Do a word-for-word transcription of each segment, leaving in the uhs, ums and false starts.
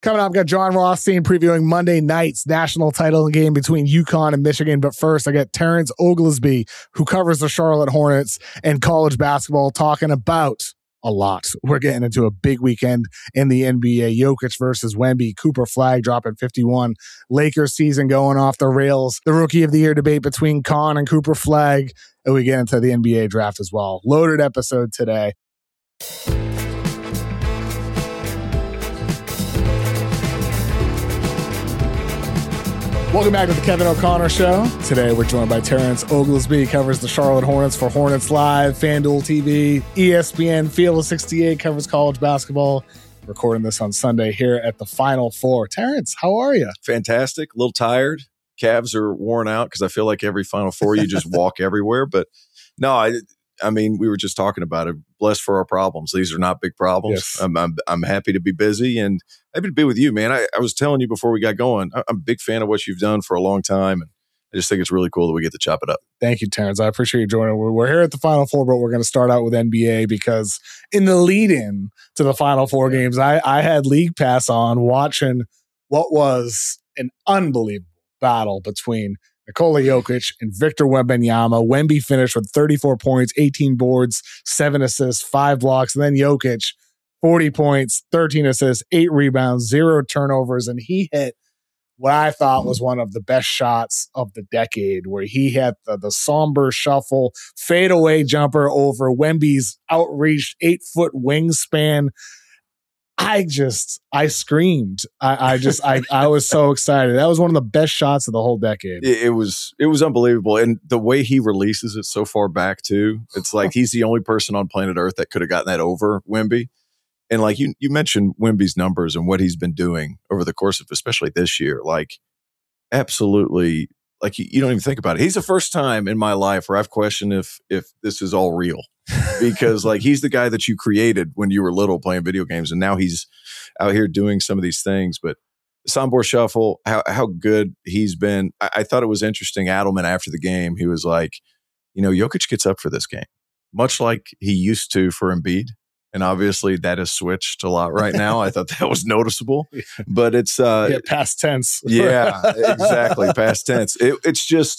Coming up, I've got John Rothstein previewing Monday night's national title game between UConn and Michigan. But first, I got Terrence Oglesby, who covers the Charlotte Hornets and college basketball, talking about a lot. We're getting into a big weekend in the N B A. Jokic versus Wemby. Cooper Flag dropping fifty-one. Lakers season going off the rails. The Rookie of the Year debate between Con and Cooper Flag. And we get into the N B A draft as well. Loaded episode today. Welcome back to the Kevin O'Connor Show. Today we're joined by Terrence Oglesby, covers the Charlotte Hornets for Hornets Live, FanDuel T V, E S P N, Field of sixty-eight, covers college basketball. Recording this on Sunday here at the Final Four. Terrence, how are you? Fantastic. A little tired. Calves are worn out because I feel like every Final Four you just walk everywhere. But no, I I mean, we were just talking about it. Blessed for our problems. These are not big problems. Yes. I'm, I'm I'm happy to be busy and happy to be with you, man. I, I was telling you before we got going, I, I'm a big fan of what you've done for a long time. And I just think it's really cool that we get to chop it up. Thank you, Terrence. I appreciate you joining. We're, we're here at the Final Four, but we're going to start out with N B A because in the lead-in to the Final Four games, I, I had League Pass on watching what was an unbelievable battle between Nikola Jokic and Victor Wembanyama. Wemby finished with thirty-four points, eighteen boards, seven assists, five blocks, and then Jokic, forty points, thirteen assists, eight rebounds, zero turnovers, and he hit what I thought was one of the best shots of the decade, where he had the, the somber shuffle, fadeaway jumper over Wemby's outreached eight-foot wingspan. I just, I screamed. I, I just, I, I was so excited. That was one of the best shots of the whole decade. It, it was, it was unbelievable. And the way he releases it so far back too, it's like he's the only person on planet Earth that could have gotten that over Wemby. And like you, you mentioned Wemby's numbers and what he's been doing over the course of, especially this year, like absolutely, like you, you don't even think about it. He's the first time in my life where I've questioned if, if this is all real. Because like he's the guy that you created when you were little playing video games, and now he's out here doing some of these things. But Sombor Shuffle, how how good he's been. I, I thought it was interesting. Adelman after the game, he was like, you know, Jokic gets up for this game, much like he used to for Embiid. And obviously that has switched a lot right now. I thought that was noticeable, but it's uh, yeah, past tense. yeah, exactly, past tense. It, it's just.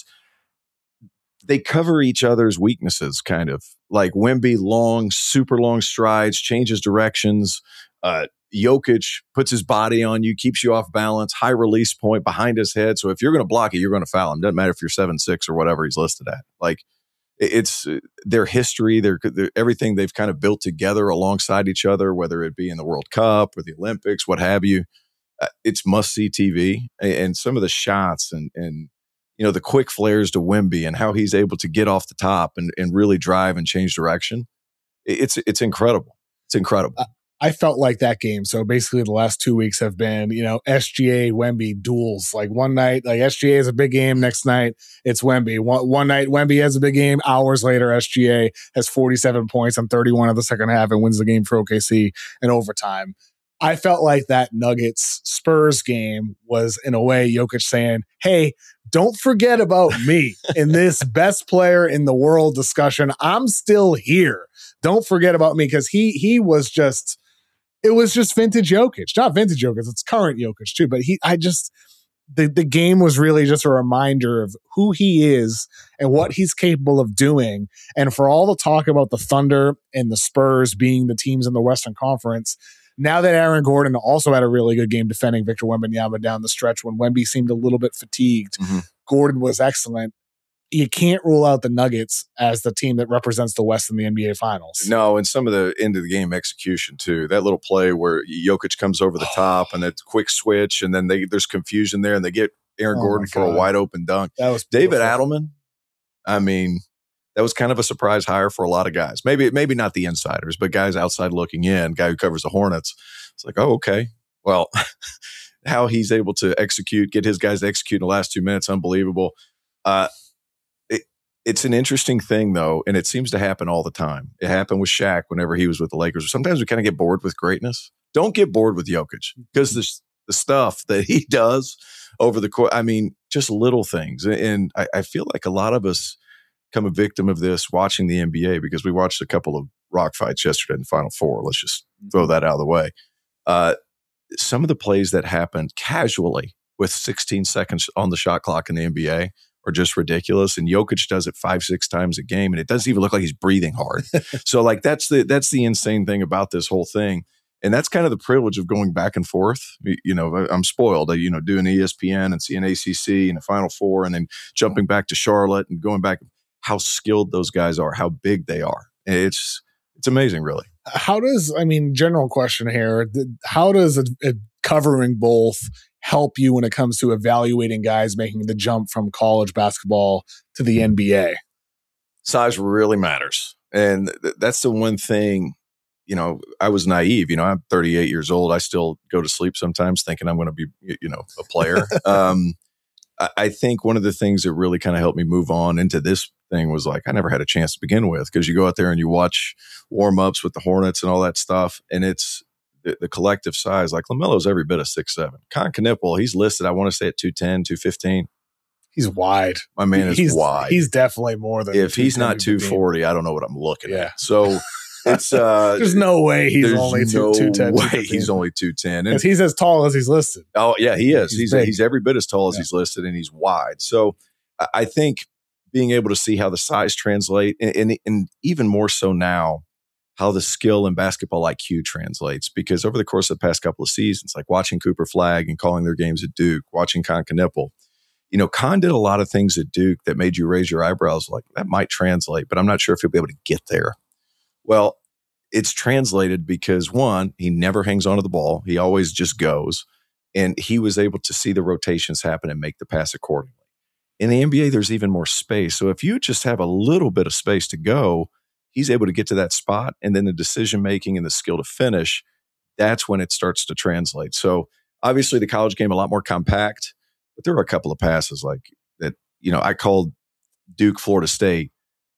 They cover each other's weaknesses, kind of like Wemby, long, super long strides, changes directions. Uh, Jokic puts his body on you, keeps you off balance, high release point behind his head. So if you're going to block it, you're going to foul him. Doesn't matter if you're seven six or whatever he's listed at. Like it's their history, their, their everything they've kind of built together alongside each other, whether it be in the World Cup or the Olympics, what have you. Uh, it's must see T V, and, and some of the shots and and. You know, the quick flares to Wemby and how he's able to get off the top and, and really drive and change direction. It's it's incredible. It's incredible. I felt like that game. So basically the last two weeks have been, you know, S G A, Wemby duels. Like one night, like S G A is a big game. Next night, it's Wemby. One, one night, Wemby has a big game. Hours later, S G A has forty-seven points on thirty-one of the second half and wins the game for O K C in overtime. I felt like that Nuggets Spurs game was in a way Jokic saying, hey, don't forget about me in this best player in the world discussion. I'm still here. Don't forget about me, because he he was just, it was just vintage Jokic. Not vintage Jokic, it's current Jokic too. But he, I just, the, the game was really just a reminder of who he is and what he's capable of doing. And for all the talk about the Thunder and the Spurs being the teams in the Western Conference, now that Aaron Gordon also had a really good game defending Victor Wembanyama down the stretch when Wemby seemed a little bit fatigued, mm-hmm. Gordon was excellent. You can't rule out the Nuggets as the team that represents the West in the N B A Finals. No, and some of the end of the game execution too. That little play where Jokic comes over the top and that quick switch, and then they, there's confusion there, and they get Aaron oh Gordon for a wide open dunk. That was David Adelman. I mean, that was kind of a surprise hire for a lot of guys. Maybe maybe not the insiders, but guys outside looking in, guy who covers the Hornets. It's like, oh, okay. Well, how he's able to execute, get his guys to execute in the last two minutes, unbelievable. Uh, it, it's an interesting thing, though, and it seems to happen all the time. It happened with Shaq whenever he was with the Lakers. Sometimes we kind of get bored with greatness. Don't get bored with Jokic, because the, the stuff that he does over the course, I mean, just little things. And I, I feel like a lot of us become a victim of this watching the N B A, because we watched a couple of rock fights yesterday in the Final Four. Let's just throw that out of the way. Uh, some of the plays that happened casually with sixteen seconds on the shot clock in the N B A are just ridiculous. And Jokic does it five, six times a game, and it doesn't even look like he's breathing hard. So like that's the that's the insane thing about this whole thing. And that's kind of the privilege of going back and forth. You know, I'm spoiled, you know, doing E S P N and seeing A C C and the Final Four and then jumping back to Charlotte and going back, how skilled those guys are, how big they are. It's it's amazing, really. How does, I mean, general question here, how does a, a covering both help you when it comes to evaluating guys making the jump from college basketball to the N B A? Size really matters. And th- that's the one thing, you know, I was naive. You know, I'm thirty-eight years old. I still go to sleep sometimes thinking I'm going to be, you know, a player. um, I, I think one of the things that really kind of helped me move on into this thing was like, I never had a chance to begin with, because you go out there and you watch warm-ups with the Hornets and all that stuff, and it's the, the collective size. Like LaMelo's every bit of six seven. Con Knippel, he's listed, I want to say at two ten, two fifteen. He's wide. My man is he's, wide. He's definitely more than. If he's not two forty, I don't know what I'm looking yeah. at. So it's uh, there's no way he's only no two ten. Way he's only two ten. Because he's as tall as he's listed. Oh yeah, he is. He's he's, he's every bit as tall as yeah. he's listed, and he's wide. So I think being able to see how the size translate, and, and, and even more so now, how the skill and basketball I Q translates. Because over the course of the past couple of seasons, like watching Cooper Flagg and calling their games at Duke, watching Con Knippel, you know, Con did a lot of things at Duke that made you raise your eyebrows, like that might translate, but I'm not sure if he'll be able to get there. Well, it's translated because, one, he never hangs onto the ball. He always just goes. And he was able to see the rotations happen and make the pass accordingly. In the N B A, there's even more space. So if you just have a little bit of space to go, he's able to get to that spot. And then the decision-making and the skill to finish, that's when it starts to translate. So obviously the college game a lot more compact, but there were a couple of passes like that. You know, I called Duke, Florida State.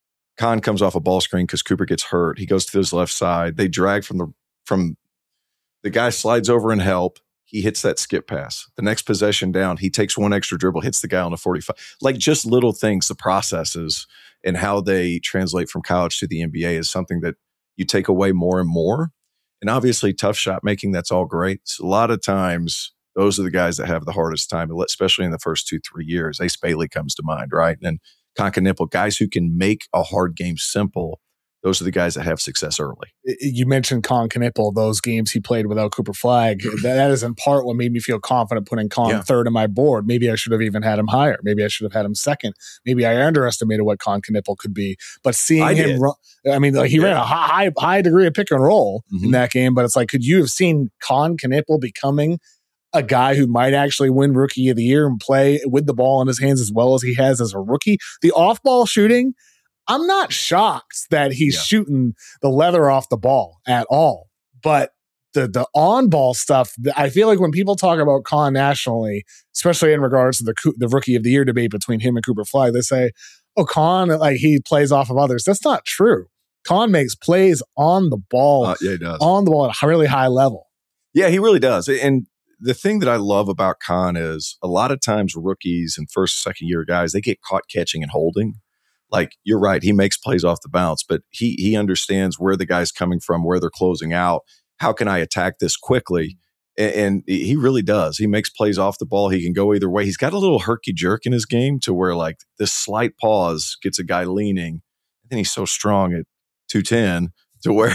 Con comes off a ball screen because Cooper gets hurt. He goes to his left side. They drag from the from the guy slides over and help. He hits that skip pass. The next possession down, he takes one extra dribble, hits the guy on the forty-five. Like just little things, the processes and how they translate from college to the N B A is something that you take away more and more. And obviously tough shot making, that's all great. So a lot of times, those are the guys that have the hardest time, especially in the first two, three years. Ace Bailey comes to mind, right? And Con Knippel, guys who can make a hard game simple. Those are the guys that have success early. You mentioned Con Knippel, those games he played without Cooper Flagg. That is in part what made me feel confident putting Con yeah. third on my board. Maybe I should have even had him higher. Maybe I should have had him second. Maybe I underestimated what Con Knippel could be. But seeing I him, run, I mean, like he yeah. ran a high, high degree of pick and roll mm-hmm. in that game. But it's like, could you have seen Con Knippel becoming a guy who might actually win Rookie of the Year and play with the ball in his hands as well as he has as a rookie? The off-ball shooting, I'm not shocked that he's yeah. shooting the leather off the ball at all. But the the on-ball stuff, I feel like when people talk about Con nationally, especially in regards to the the Rookie of the Year debate between him and Cooper Flagg, they say, oh, Con, like he plays off of others. That's not true. Con makes plays on the ball, uh, yeah, he does. on the ball at a really high level. Yeah, he really does. And the thing that I love about Con is a lot of times rookies and first, second year guys, they get caught catching and holding. Like, you're right, he makes plays off the bounce, but he he understands where the guy's coming from, where they're closing out. How can I attack this quickly? And, and he really does. He makes plays off the ball. He can go either way. He's got a little herky jerk in his game to where, like, this slight pause gets a guy leaning. And then he's so strong at two ten to where,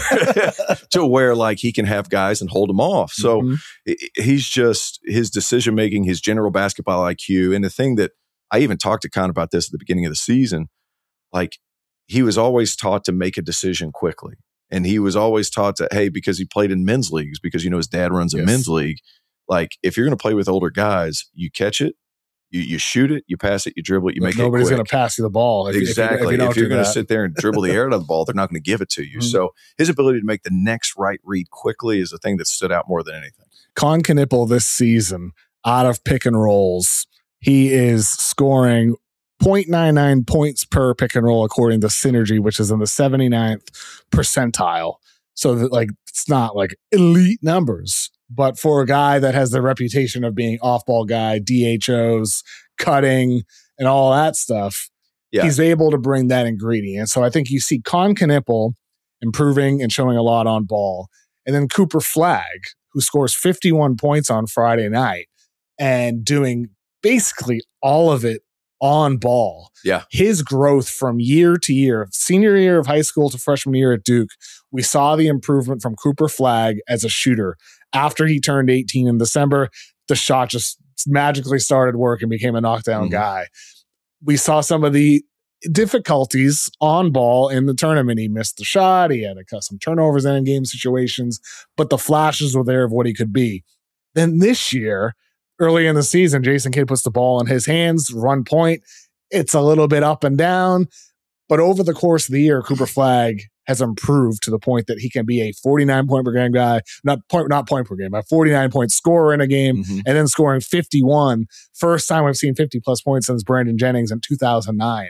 to where like, he can have guys and hold them off. So mm-hmm. he's just, his decision-making, his general basketball I Q, and the thing that I even talked to Con about this at the beginning of the season, like, he was always taught to make a decision quickly. And he was always taught to, hey, because he played in men's leagues, because, you know, his dad runs a yes. men's league. Like, if you're going to play with older guys, you catch it, you you shoot it, you pass it, you dribble it, you make Nobody's it Nobody's going to pass you the ball. If, exactly. If, you, if, you if you're going to sit there and dribble the air out of the ball, they're not going to give it to you. Mm-hmm. So his ability to make the next right read quickly is the thing that stood out more than anything. Con Knippel this season, out of pick and rolls, he is scoring zero point nine nine points per pick and roll according to Synergy, which is in the seventy-ninth percentile. So that, like, it's not like elite numbers, but for a guy that has the reputation of being off-ball guy, D H Os, cutting, and all that stuff, yeah. he's able to bring that ingredient. So I think you see Con Knippel improving and showing a lot on ball. And then Cooper Flagg, who scores fifty-one points on Friday night and doing basically all of it on ball. Yeah. His growth from year to year, senior year of high school to freshman year at Duke, we saw the improvement from Cooper Flagg as a shooter. After he turned eighteen in December, the shot just magically started working, became a knockdown mm-hmm. guy. We saw some of the difficulties on ball in the tournament. He missed the shot. He had to cut some turnovers in game situations, but the flashes were there of what he could be. Then this year, early in the season, Jason Kidd puts the ball in his hands, run point. It's a little bit up and down, but over the course of the year, Cooper Flagg has improved to the point that he can be a forty-nine point per game guy, not point, not point per game, a forty-nine point scorer in a game, mm-hmm. and then scoring fifty-one. First time I've seen fifty plus points since Brandon Jennings in two thousand nine.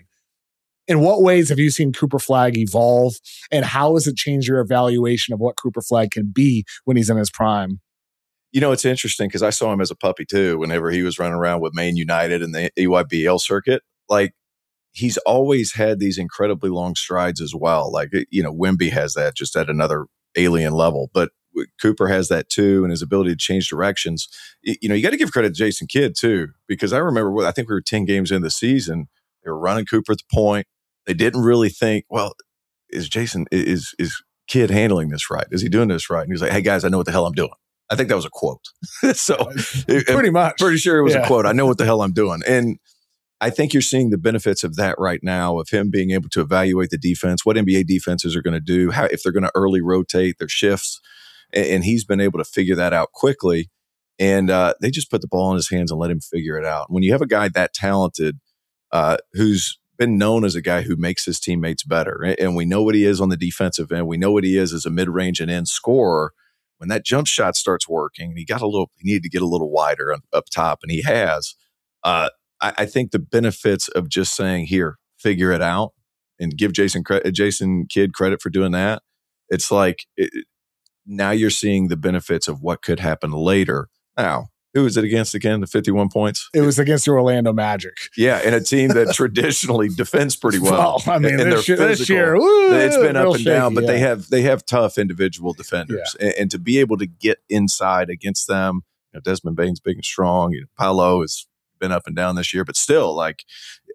In what ways have you seen Cooper Flagg evolve, and how has it changed your evaluation of what Cooper Flagg can be when he's in his prime? You know, it's interesting because I saw him as a puppy too, whenever he was running around with Maine United and the E Y B L circuit. Like, he's always had these incredibly long strides as well. Like, you know, Wemby has that just at another alien level, but Cooper has that too, and his ability to change directions. You know, you got to give credit to Jason Kidd too, because I remember, I think we were ten games in the season. They were running Cooper at the point. They didn't really think, well, is Jason, is is Kidd handling this right? Is he doing this right? And he was like, hey, guys, I know what the hell I'm doing. I think that was a quote. so pretty much. Pretty sure it was yeah. a quote. I know what the hell I'm doing. And I think you're seeing the benefits of that right now, of him being able to evaluate the defense, what N B A defenses are going to do, how if they're going to early rotate their shifts. And, and he's been able to figure that out quickly. And uh, they just put the ball in his hands and let him figure it out. When you have a guy that talented uh, who's been known as a guy who makes his teammates better, and we know what he is on the defensive end, we know what he is as a mid-range and end scorer. When that jump shot starts working, and he got a little, he needed to get a little wider up, up top, and he has. Uh, I, I think the benefits of just saying, "Here, figure it out," and give Jason cre- Jason Kidd credit for doing that. It's like it, now you're seeing the benefits of what could happen later. Now, who was it against again? The fifty-one points. It was against the Orlando Magic. Yeah, and a team that traditionally defends pretty well. well I mean, and this, year, this year, woo, it's been up and shaky, down, but yeah. they have they have tough individual defenders, yeah. and, and to be able to get inside against them, you know, Desmond Bane's big and strong. You know, Paolo has been up and down this year, but still, like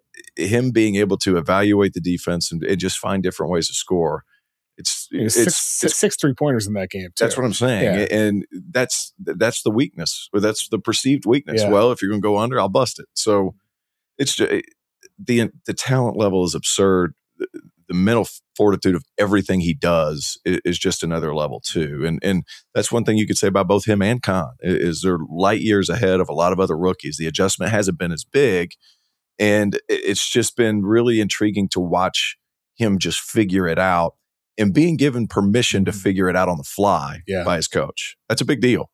him being able to evaluate the defense and, and just find different ways to score. It's, it's, six, it's, it's six three pointers in that game too. That's what I'm saying, yeah. and that's that's the weakness, or that's the perceived weakness. Yeah. Well, if you're going to go under, I'll bust it. So it's just, the the talent level is absurd. The, the mental fortitude of everything he does is, is just another level too, and and that's one thing you could say about both him and Khan is they're light years ahead of a lot of other rookies. The adjustment hasn't been as big, and it's just been really intriguing to watch him just figure it out. And being given permission to figure it out on the fly yeah. by his coach. That's a big deal.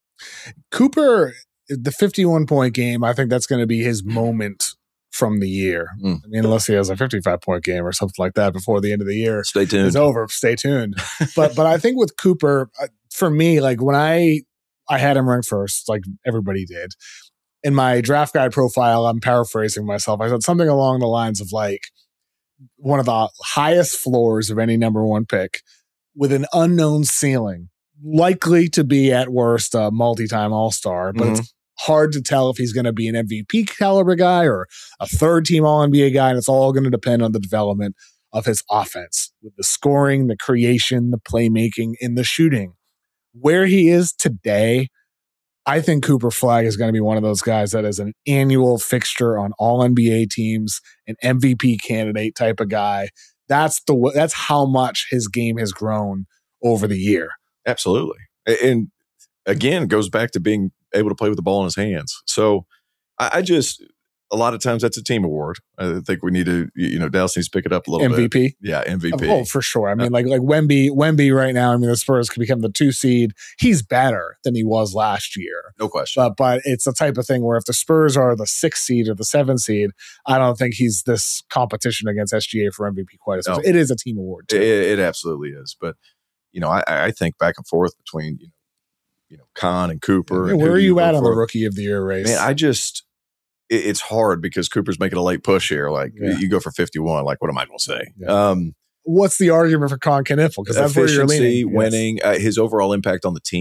Cooper, the fifty-one point game, I think that's going to be his moment from the year. Mm. I mean, unless he has a fifty-five point game or something like that before the end of the year. Stay tuned. It's over. Stay tuned. but but I think with Cooper, for me, like when I I had him ranked first, like everybody did. In my draft guide profile, I'm paraphrasing myself. I said something along the lines of like, one of the highest floors of any number one pick with an unknown ceiling, likely to be at worst a multi-time all-star, but mm-hmm. it's hard to tell if he's going to be an M V P caliber guy or a third team all N B A guy. And it's all going to depend on the development of his offense with the scoring, the creation, the playmaking, and the shooting. Where he is today, I think Cooper Flagg is going to be one of those guys that is an annual fixture on all N B A teams, an M V P candidate type of guy. That's the that's how much his game has grown over the year. Absolutely. And again, it goes back to being able to play with the ball in his hands. So I, I just, a lot of times that's a team award. I think we need to, you know, Dallas needs to pick it up a little M V P? bit. Yeah, M V P. Oh, for sure. I mean, like like Wemby, Wemby right now, I mean, the Spurs could become the two seed. He's better than he was last year. No question. But but it's the type of thing where if the Spurs are the sixth seed or the seventh seed, I don't think he's this competition against S G A for M V P quite as much. No. It is a team award too. It, it absolutely is. But, you know, I, I think back and forth between, you know, you know, Khan and Cooper. Yeah, and where are you at on for. the rookie of the year race? Man, I just... it's hard because Cooper's making a late push here. Like yeah. you go for fifty-one. Like, what am I going to say? Yeah. Um, What's the argument for Con Kniffel? Because that's where you're leaning. Winning, yes. uh, his overall impact on the team.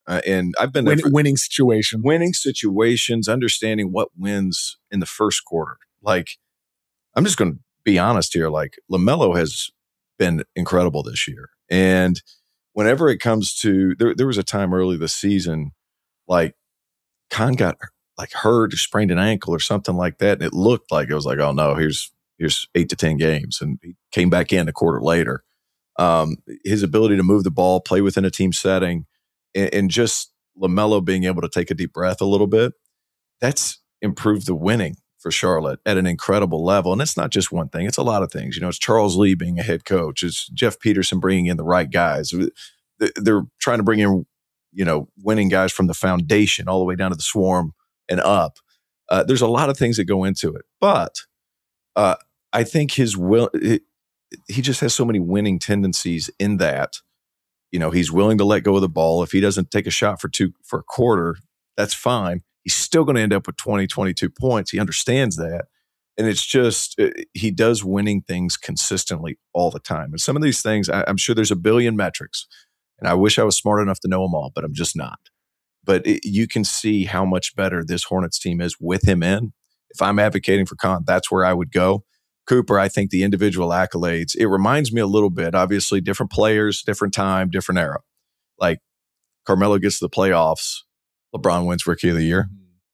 Uh, and I've been there Win, for winning situation. winning situations, understanding what wins in the first quarter. Like, I'm just going to be honest here. Like, LaMelo has been incredible this year. And whenever it comes to, there, there was a time early this season, like, Con got like hurt or sprained an ankle or something like that. And it looked like it was like, oh no, here's, here's eight to ten games. And he came back in a quarter later. Um, his ability to move the ball, play within a team setting, and, and just LaMelo being able to take a deep breath a little bit, that's improved the winning for Charlotte at an incredible level. And it's not just one thing. It's a lot of things. You know, it's Charles Lee being a head coach. It's Jeff Peterson bringing in the right guys. They're trying to bring in, you know, winning guys from the foundation all the way down to the swarm and up. Uh, there's a lot of things that go into it. But uh, I think his will, it, he just has so many winning tendencies in that, you know, he's willing to let go of the ball. If he doesn't take a shot for two, for a quarter, that's fine. He's still going to end up with twenty, twenty-two points. He understands that. And it's just, he does winning things consistently all the time. And some of these things, I, I'm sure there's a billion metrics. And I wish I was smart enough to know them all, but I'm just not. But it, you can see how much better this Hornets team is with him in. If I'm advocating for Con, that's where I would go. Cooper, I think the individual accolades, it reminds me a little bit, obviously, different players, different time, different era. Like Carmelo gets to the playoffs, LeBron wins Rookie of the Year.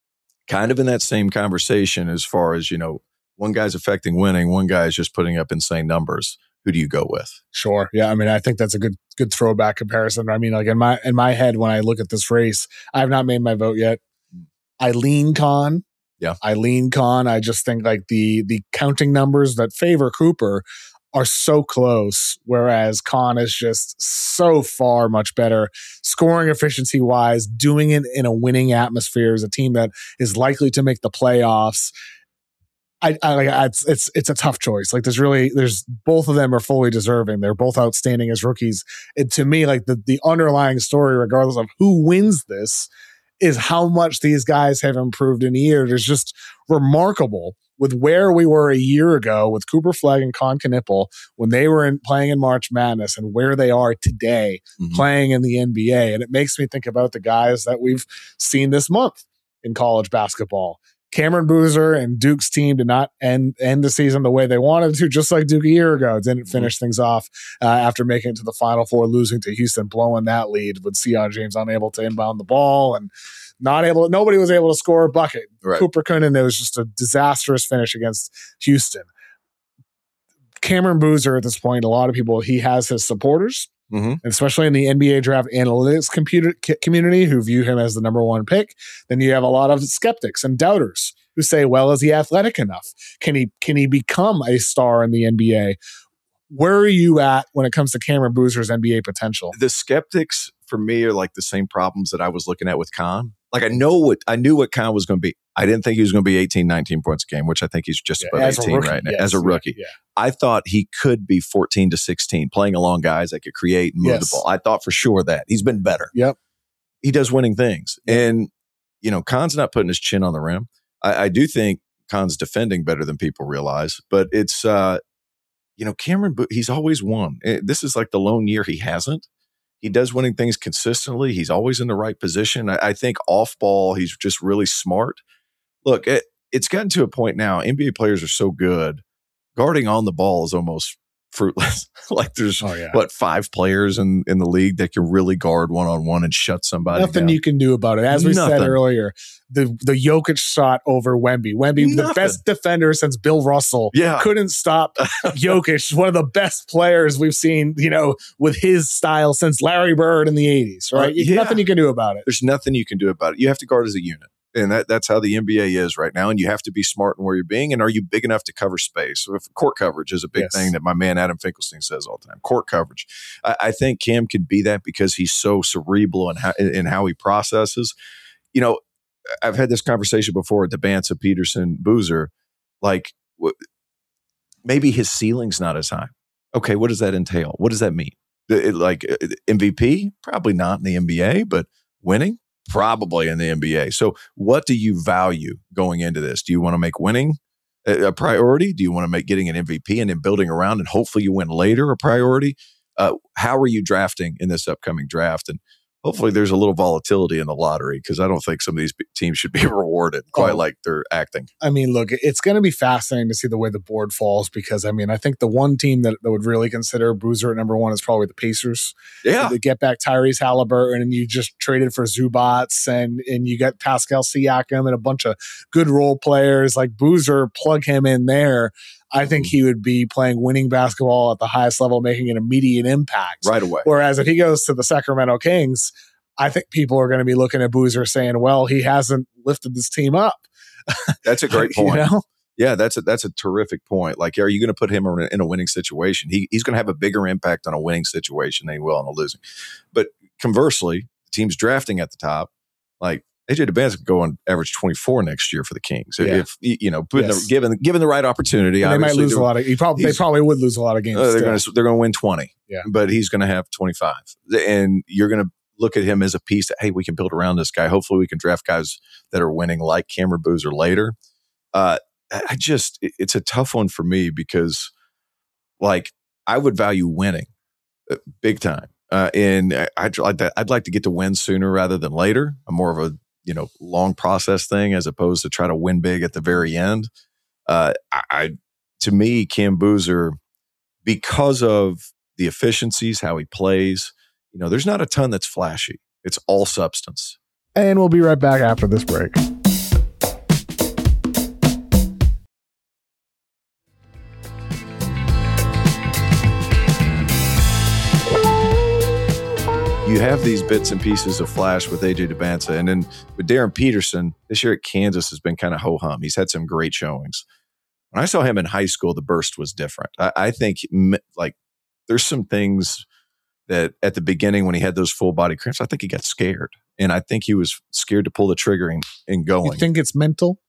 Kind of in that same conversation as far as, you know, one guy's affecting winning, one guy's just putting up insane numbers. Who do you go with? Sure. Yeah. I mean, I think that's a good good throwback comparison. I mean, like in my in my head, when I look at this race, I have not made my vote yet. I lean Con. Yeah. I lean Con. I just think like the the counting numbers that favor Cooper are so close, whereas Con is just so far much better scoring efficiency wise, doing it in a winning atmosphere as a team that is likely to make the playoffs. I, I like it's it's it's a tough choice. Like there's really there's both of them are fully deserving. They're both outstanding as rookies. And to me, like the the underlying story, regardless of who wins this, is how much these guys have improved in a year. It's just remarkable with where we were a year ago with Cooper Flegg and Con Knippel when they were in, playing in March Madness and where they are today mm-hmm. playing in the N B A. And it makes me think about the guys that we've seen this month in college basketball. Cameron Boozer and Duke's team did not end end the season the way they wanted to, just like Duke a year ago. Didn't finish mm-hmm. things off uh, after making it to the Final Four, losing to Houston, blowing that lead with Sion James unable to inbound the ball and not able. Nobody was able to score a bucket. Right. Cooper couldn't. It was just a disastrous finish against Houston. Cameron Boozer at this point, a lot of people, he has his supporters. Mm-hmm. Especially in the N B A draft analytics computer, community who view him as the number one pick. Then you have a lot of skeptics and doubters who say, well, is he athletic enough? Can he can he become a star in the N B A? Where are you at when it comes to Cameron Boozer's N B A potential? The skeptics for me are like the same problems that I was looking at with Con. Like I know what I knew what Con was going to be. I didn't think he was going to be eighteen, nineteen points a game, which I think he's just yeah, about eighteen right now yes, as a rookie. Yeah, yeah. I thought he could be fourteen to sixteen, playing along guys that could create and move yes. the ball. I thought for sure that he's been better. Yep. He does winning things. And, you know, Con's not putting his chin on the rim. I, I do think Con's defending better than people realize, but it's, uh, you know, Cameron, he's always won. This is like the lone year he hasn't. He does winning things consistently. He's always in the right position. I, I think off ball, he's just really smart. Look, it, it's gotten to a point now, N B A players are so good. Guarding on the ball is almost fruitless. Like there's, oh, yeah. what, five players in, in the league that can really guard one-on-one and shut somebody Nothing down. You can do about it. As we Nothing. said earlier, the, the Jokic shot over Wemby. Wemby, Nothing. the best defender since Bill Russell, yeah. couldn't stop Jokic, one of the best players we've seen, you know, with his style since Larry Bird in the eighties, right? Uh, yeah. Nothing you can do about it. There's nothing you can do about it. You have to guard as a unit. And that, that's how the N B A is right now. And you have to be smart in where you're being. And are you big enough to cover space? So if court coverage is a big yes. thing that my man Adam Finkelstein says all the time. Court coverage. I, I think Cam can be that because he's so cerebral in how, in how he processes. You know, I've had this conversation before at the Bansa, Peterson, Boozer. Like, w- maybe his ceiling's not as high. Okay, what does that entail? What does that mean? It, like M V P? Probably not in the N B A, but winning? Probably in the N B A. So what do you value going into this? Do you want to make winning a, a priority? Do you want to make getting an M V P and then building around and hopefully you win later a priority? Uh, how are you drafting in this upcoming draft? And hopefully there's a little volatility in the lottery because I don't think some of these teams should be rewarded quite oh. like they're acting. I mean, look, it's going to be fascinating to see the way the board falls because, I mean, I think the one team that, that would really consider Boozer at number one is probably the Pacers. Yeah. They get back Tyrese Halliburton and you just traded for Zubats and, and you got Pascal Siakam and a bunch of good role players like Boozer, plug him in there. I think he would be playing winning basketball at the highest level, making an immediate impact right away. Whereas if he goes to the Sacramento Kings, I think people are going to be looking at Boozer saying, well, he hasn't lifted this team up. That's a great point. You know? Yeah, that's a, that's a terrific point. Like, are you going to put him in a, in a winning situation? He, he's going to have a bigger impact on a winning situation than he will on a losing. But conversely, the team's drafting at the top. Like, A J Dubance could go on average twenty-four next year for the Kings. Yeah. If you know, putting yes. the, given given the right opportunity, and they might lose a lot of. He probably they probably would lose a lot of games. Uh, they're going to they're going to win twenty. Yeah, but he's going to have twenty-five, and you're going to look at him as a piece that hey, we can build around this guy. Hopefully, we can draft guys that are winning like Cameron Boozer later. Uh, I just it, it's a tough one for me because, like, I would value winning uh, big time, uh, and I'd like to, I'd like to get to win sooner rather than later. I'm more of a you know, long process thing as opposed to try to win big at the very end. Uh, I, I, to me, Cam Boozer, because of the efficiencies, how he plays, you know, there's not a ton that's flashy. It's all substance. And we'll be right back after this break. You have these bits and pieces of flash with A J Dubance, and then with Darren Peterson, this year at Kansas has been kind of ho-hum. He's had some great showings. When I saw him in high school, the burst was different. I, I think like there's some things that at the beginning when he had those full body cramps, I think he got scared, and I think he was scared to pull the trigger and, and going. You think it's mental?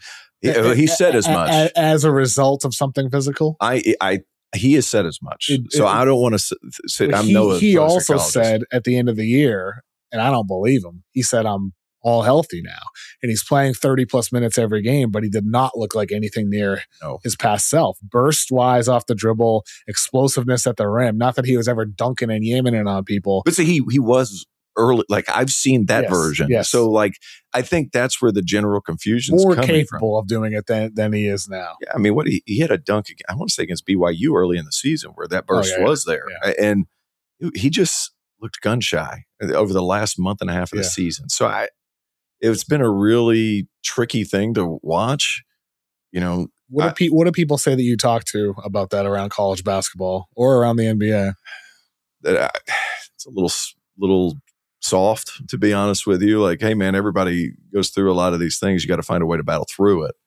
Yeah, he said as much as a result of something physical. I I. He has said as much. It, so it, I don't want to sit. I'm he, no. He also said at the end of the year, and I don't believe him. He said, I'm all healthy now. And he's playing thirty plus minutes every game, but he did not look like anything near no. his past self. Burst wise off the dribble, explosiveness at the rim. Not that he was ever dunking and yamming it on people. But see, he, he was early. Like I've seen that yes, version. Yes. So like, I think that's where the general confusion is more coming capable from. of doing it than, than he is now. Yeah. I mean, what he, he had a dunk, I want to say against B Y U early in the season where that burst oh, yeah, was there. Yeah. And he just looked gun shy over the last month and a half of yeah. the season. So I, it's been a really tricky thing to watch. You know, what do, I, pe- what do people say that you talk to about that around college basketball or around the N B A? That I, it's a little, little soft, to be honest with you. Like, hey, man, everybody goes through a lot of these things. You got to find a way to battle through it.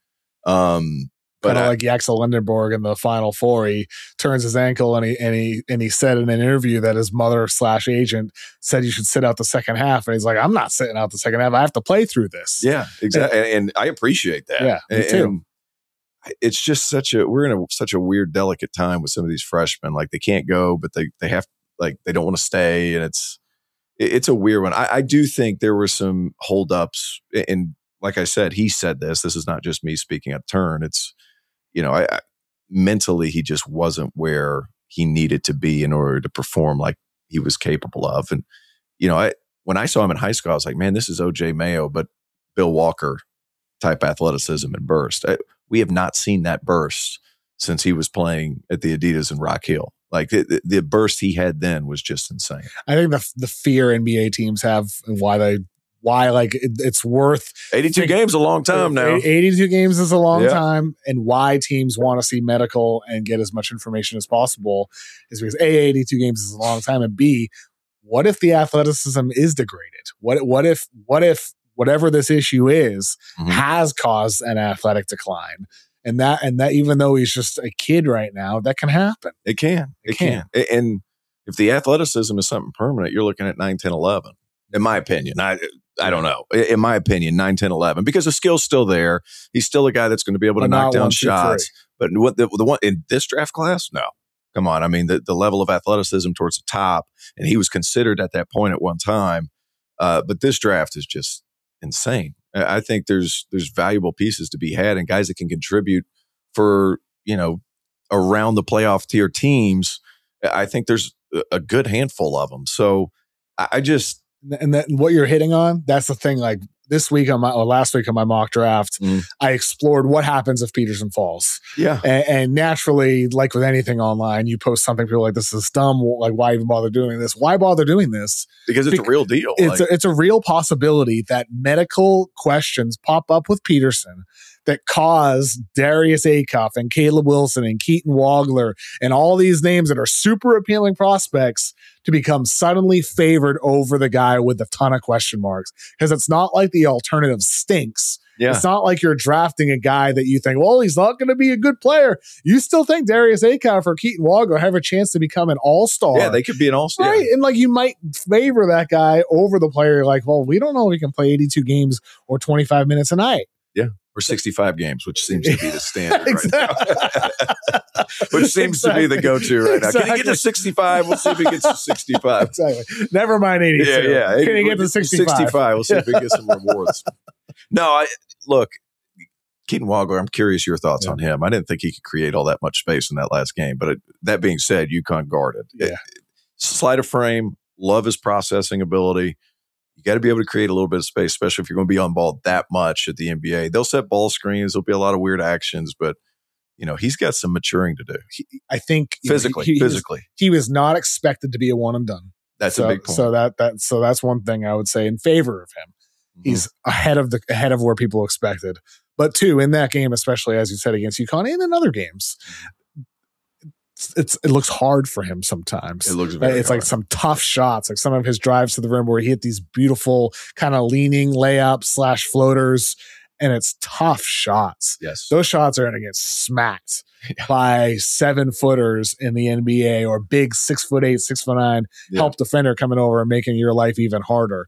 Um, Kind of like Yaxel Lindenberg in the Final Four. He turns his ankle and he and he and he said in an interview that his mother slash agent said you should sit out the second half. And he's like, I'm not sitting out the second half. I have to play through this. Yeah, exactly. And, and I appreciate that. Yeah, me too. And it's just such a we're in a such a weird, delicate time with some of these freshmen. Like they can't go, but they they have like they don't want to stay, and it's it's a weird one. I, I do think there were some holdups, and like I said, he said this. This is not just me speaking at turn. It's you know, I, I mentally he just wasn't where he needed to be in order to perform like he was capable of. And you know, I when I saw him in high school, I was like, man, this is O J Mayo, but Bill Walker type athleticism and burst. I, we have not seen that burst since he was playing at the Adidas in Rock Hill. Like the, the burst he had then was just insane. I think the the fear N B A teams have and why they why like it, it's worth eighty-two games a long time now. eighty-two games is a long yeah. time, and why teams want to see medical and get as much information as possible is because A, eighty-two games is a long time, and B, what if the athleticism is degraded? What what if what if whatever this issue is mm-hmm. has caused an athletic decline? And that, and that, even though he's just a kid right now, that can happen. It can. It, it can. can. And if the athleticism is something permanent, you're looking at nine, ten, eleven, in my opinion. I I don't know. In my opinion, nine, ten, eleven, because the skill's still there. He's still a guy that's going to be able to but knock down one, shots. Two, but what the, the one in this draft class? No. Come on. I mean, the, the level of athleticism towards the top, and he was considered at that point at one time. Uh, but this draft is just insane. I think there's there's valuable pieces to be had and guys that can contribute for, you know, around the playoff tier teams. I think there's a good handful of them. So I just, and that, what you're hitting on, that's the thing. Like this week on my, or last week on my mock draft, mm. I explored what happens if Peterson falls. Yeah. And, and naturally, like with anything online, you post something, people are like, this is dumb. Like, why even bother doing this? Why bother doing this? Because it's Be- a real deal. It's, like- a, it's a real possibility that medical questions pop up with Peterson that cause Darius Acuff and Caleb Wilson and Keaton Wagler and all these names that are super appealing prospects to become suddenly favored over the guy with a ton of question marks. Because it's not like the alternative stinks. Yeah. It's not like you're drafting a guy that you think, well, he's not going to be a good player. You still think Darius Acuff or Keaton Wagler have a chance to become an all-star. Yeah, they could be an all-star. Right. And like you might favor that guy over the player. You're like, well, we don't know if he can play eighty-two games or twenty-five minutes a night. Yeah. Or sixty-five games, which seems to be the standard right now. Which seems exactly. to be the go-to right now. Exactly. Can he get to sixty-five? We'll see if he gets to sixty-five. Exactly. Never mind eighty-two. Yeah, yeah. Can he get to sixty-five? sixty-five. We'll see if he gets some rewards. No, I look, Keaton Wagler, I'm curious your thoughts yeah. on him. I didn't think he could create all that much space in that last game. But it, that being said, UConn guarded. Yeah. It, sleight of frame, love his processing ability. You got to be able to create a little bit of space, especially if you're going to be on ball that much at the N B A. They'll set ball screens. There'll be a lot of weird actions, but you know he's got some maturing to do. He, I think physically, he, he, physically, he was, he was not expected to be a one and done. That's so, a big point. So that that so that's one thing I would say in favor of him. Mm-hmm. He's ahead of the ahead of where people expected. But two, in that game, especially as you said against UConn and in other games. It's it looks hard for him sometimes. It looks very It's hard. Like some tough shots, like some of his drives to the rim where he hit these beautiful kind of leaning layups slash floaters, and it's tough shots. Yes, those shots are going to get smacked yeah. by seven footers in the N B A or big six foot eight, six foot nine yeah. help defender coming over and making your life even harder.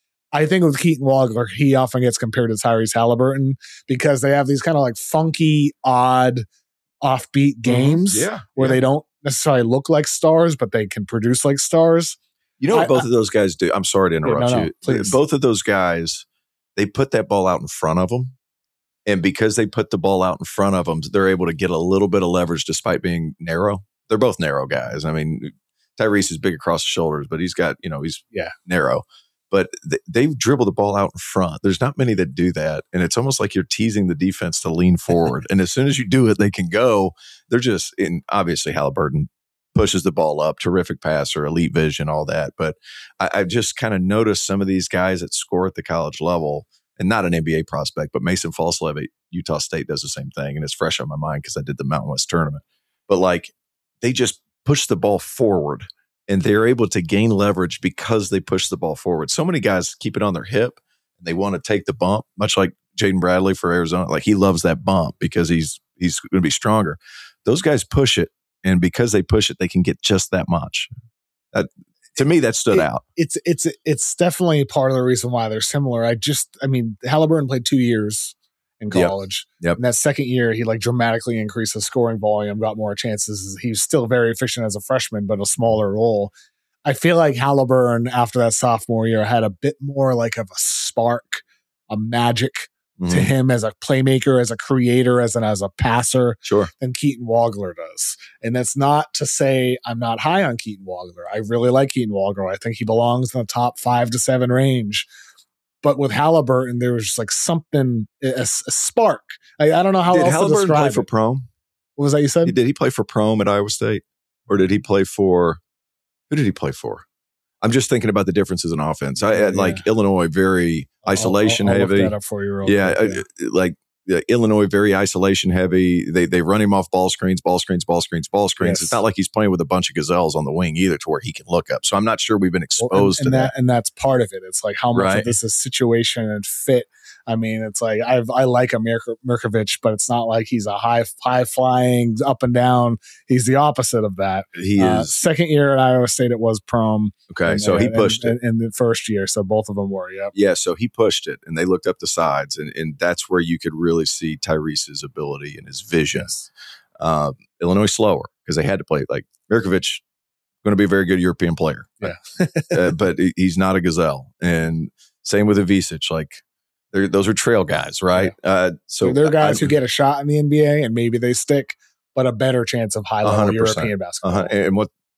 I think with Keaton Wagler, he often gets compared to Tyrese Halliburton because they have these kind of like funky, odd, offbeat games mm-hmm. yeah, where yeah. they don't necessarily look like stars, but they can produce like stars. You know what I, both I, of those guys do? I'm sorry to interrupt yeah, no, you. No, please. Both of those guys, they put that ball out in front of them. And because they put the ball out in front of them, they're able to get a little bit of leverage despite being narrow. They're both narrow guys. I mean, Tyrese is big across the shoulders, but he's got, you know, he's yeah. narrow. But th- they've dribbled the ball out in front. There's not many that do that. And it's almost like you're teasing the defense to lean forward. And as soon as you do it, they can go. They're just, in obviously Halliburton pushes the ball up, terrific passer, elite vision, all that. But I, I've just kind of noticed some of these guys that score at the college level, and not an N B A prospect, but Mason Falslev at Utah State does the same thing. And it's fresh on my mind because I did the Mountain West tournament. But like, they just push the ball forward. And they're able to gain leverage because they push the ball forward. So many guys keep it on their hip and they want to take the bump, much like Jaden Bradley for Arizona. Like he loves that bump because he's he's going to be stronger. Those guys push it, and because they push it, they can get just that much. That, to me, that stood it, out. It's it's it's definitely part of the reason why they're similar. I just, I mean, Halliburton played two years in college. Yep. Yep. And that second year, he like dramatically increased his scoring volume, got more chances. He was still very efficient as a freshman, but a smaller role. I feel like Halliburton, after that sophomore year, had a bit more like of a spark, a magic mm-hmm. to him as a playmaker, as a creator, as an as a passer sure. than Keaton Wagler does. And that's not to say I'm not high on Keaton Wagler. I really like Keaton Wagler. I think he belongs in the top five to seven range. But with Halliburton, there was just like something, a, a spark. I, I don't know how did else Halliburton to describe play it. for Prom? What was that you said? Did he play for Prom at Iowa State? Or did he play for, who did he play for? I'm just thinking about the differences in offense. I had yeah. like Illinois, very isolation I'll, I'll heavy. Look that up for you real yeah, quick, yeah. I, like yeah, Illinois, very isolation heavy. They they run him off ball screens, ball screens, ball screens, ball screens. Yes. It's not like he's playing with a bunch of gazelles on the wing either, to where he can look up. So I'm not sure we've been exposed well, and, and to that. that. And that's part of it. It's like how much right. of this is situation and fit. I mean, it's like I've, I like a Mirko, Mirkovic, but it's not like he's a high high flying up and down. He's the opposite of that. He uh, is. Second year at Iowa State, it was Prom. Okay, and, so he and, pushed and, it. in the first year, so both of them were, yeah. Yeah, so he pushed it, and they looked up the sides, and, and that's where you could really see Tyrese's ability and his vision. Yes. Uh, Illinois slower, because they had to play. Like, Mirkovic, going to be a very good European player. Yeah. uh, but he's not a gazelle. And same with Ivisic, like, They're, those are trail guys, right? Yeah. Uh, so they're, they're guys I, who get a shot in the N B A and maybe they stick, but a better chance of high level European basketball. Uh-huh. And what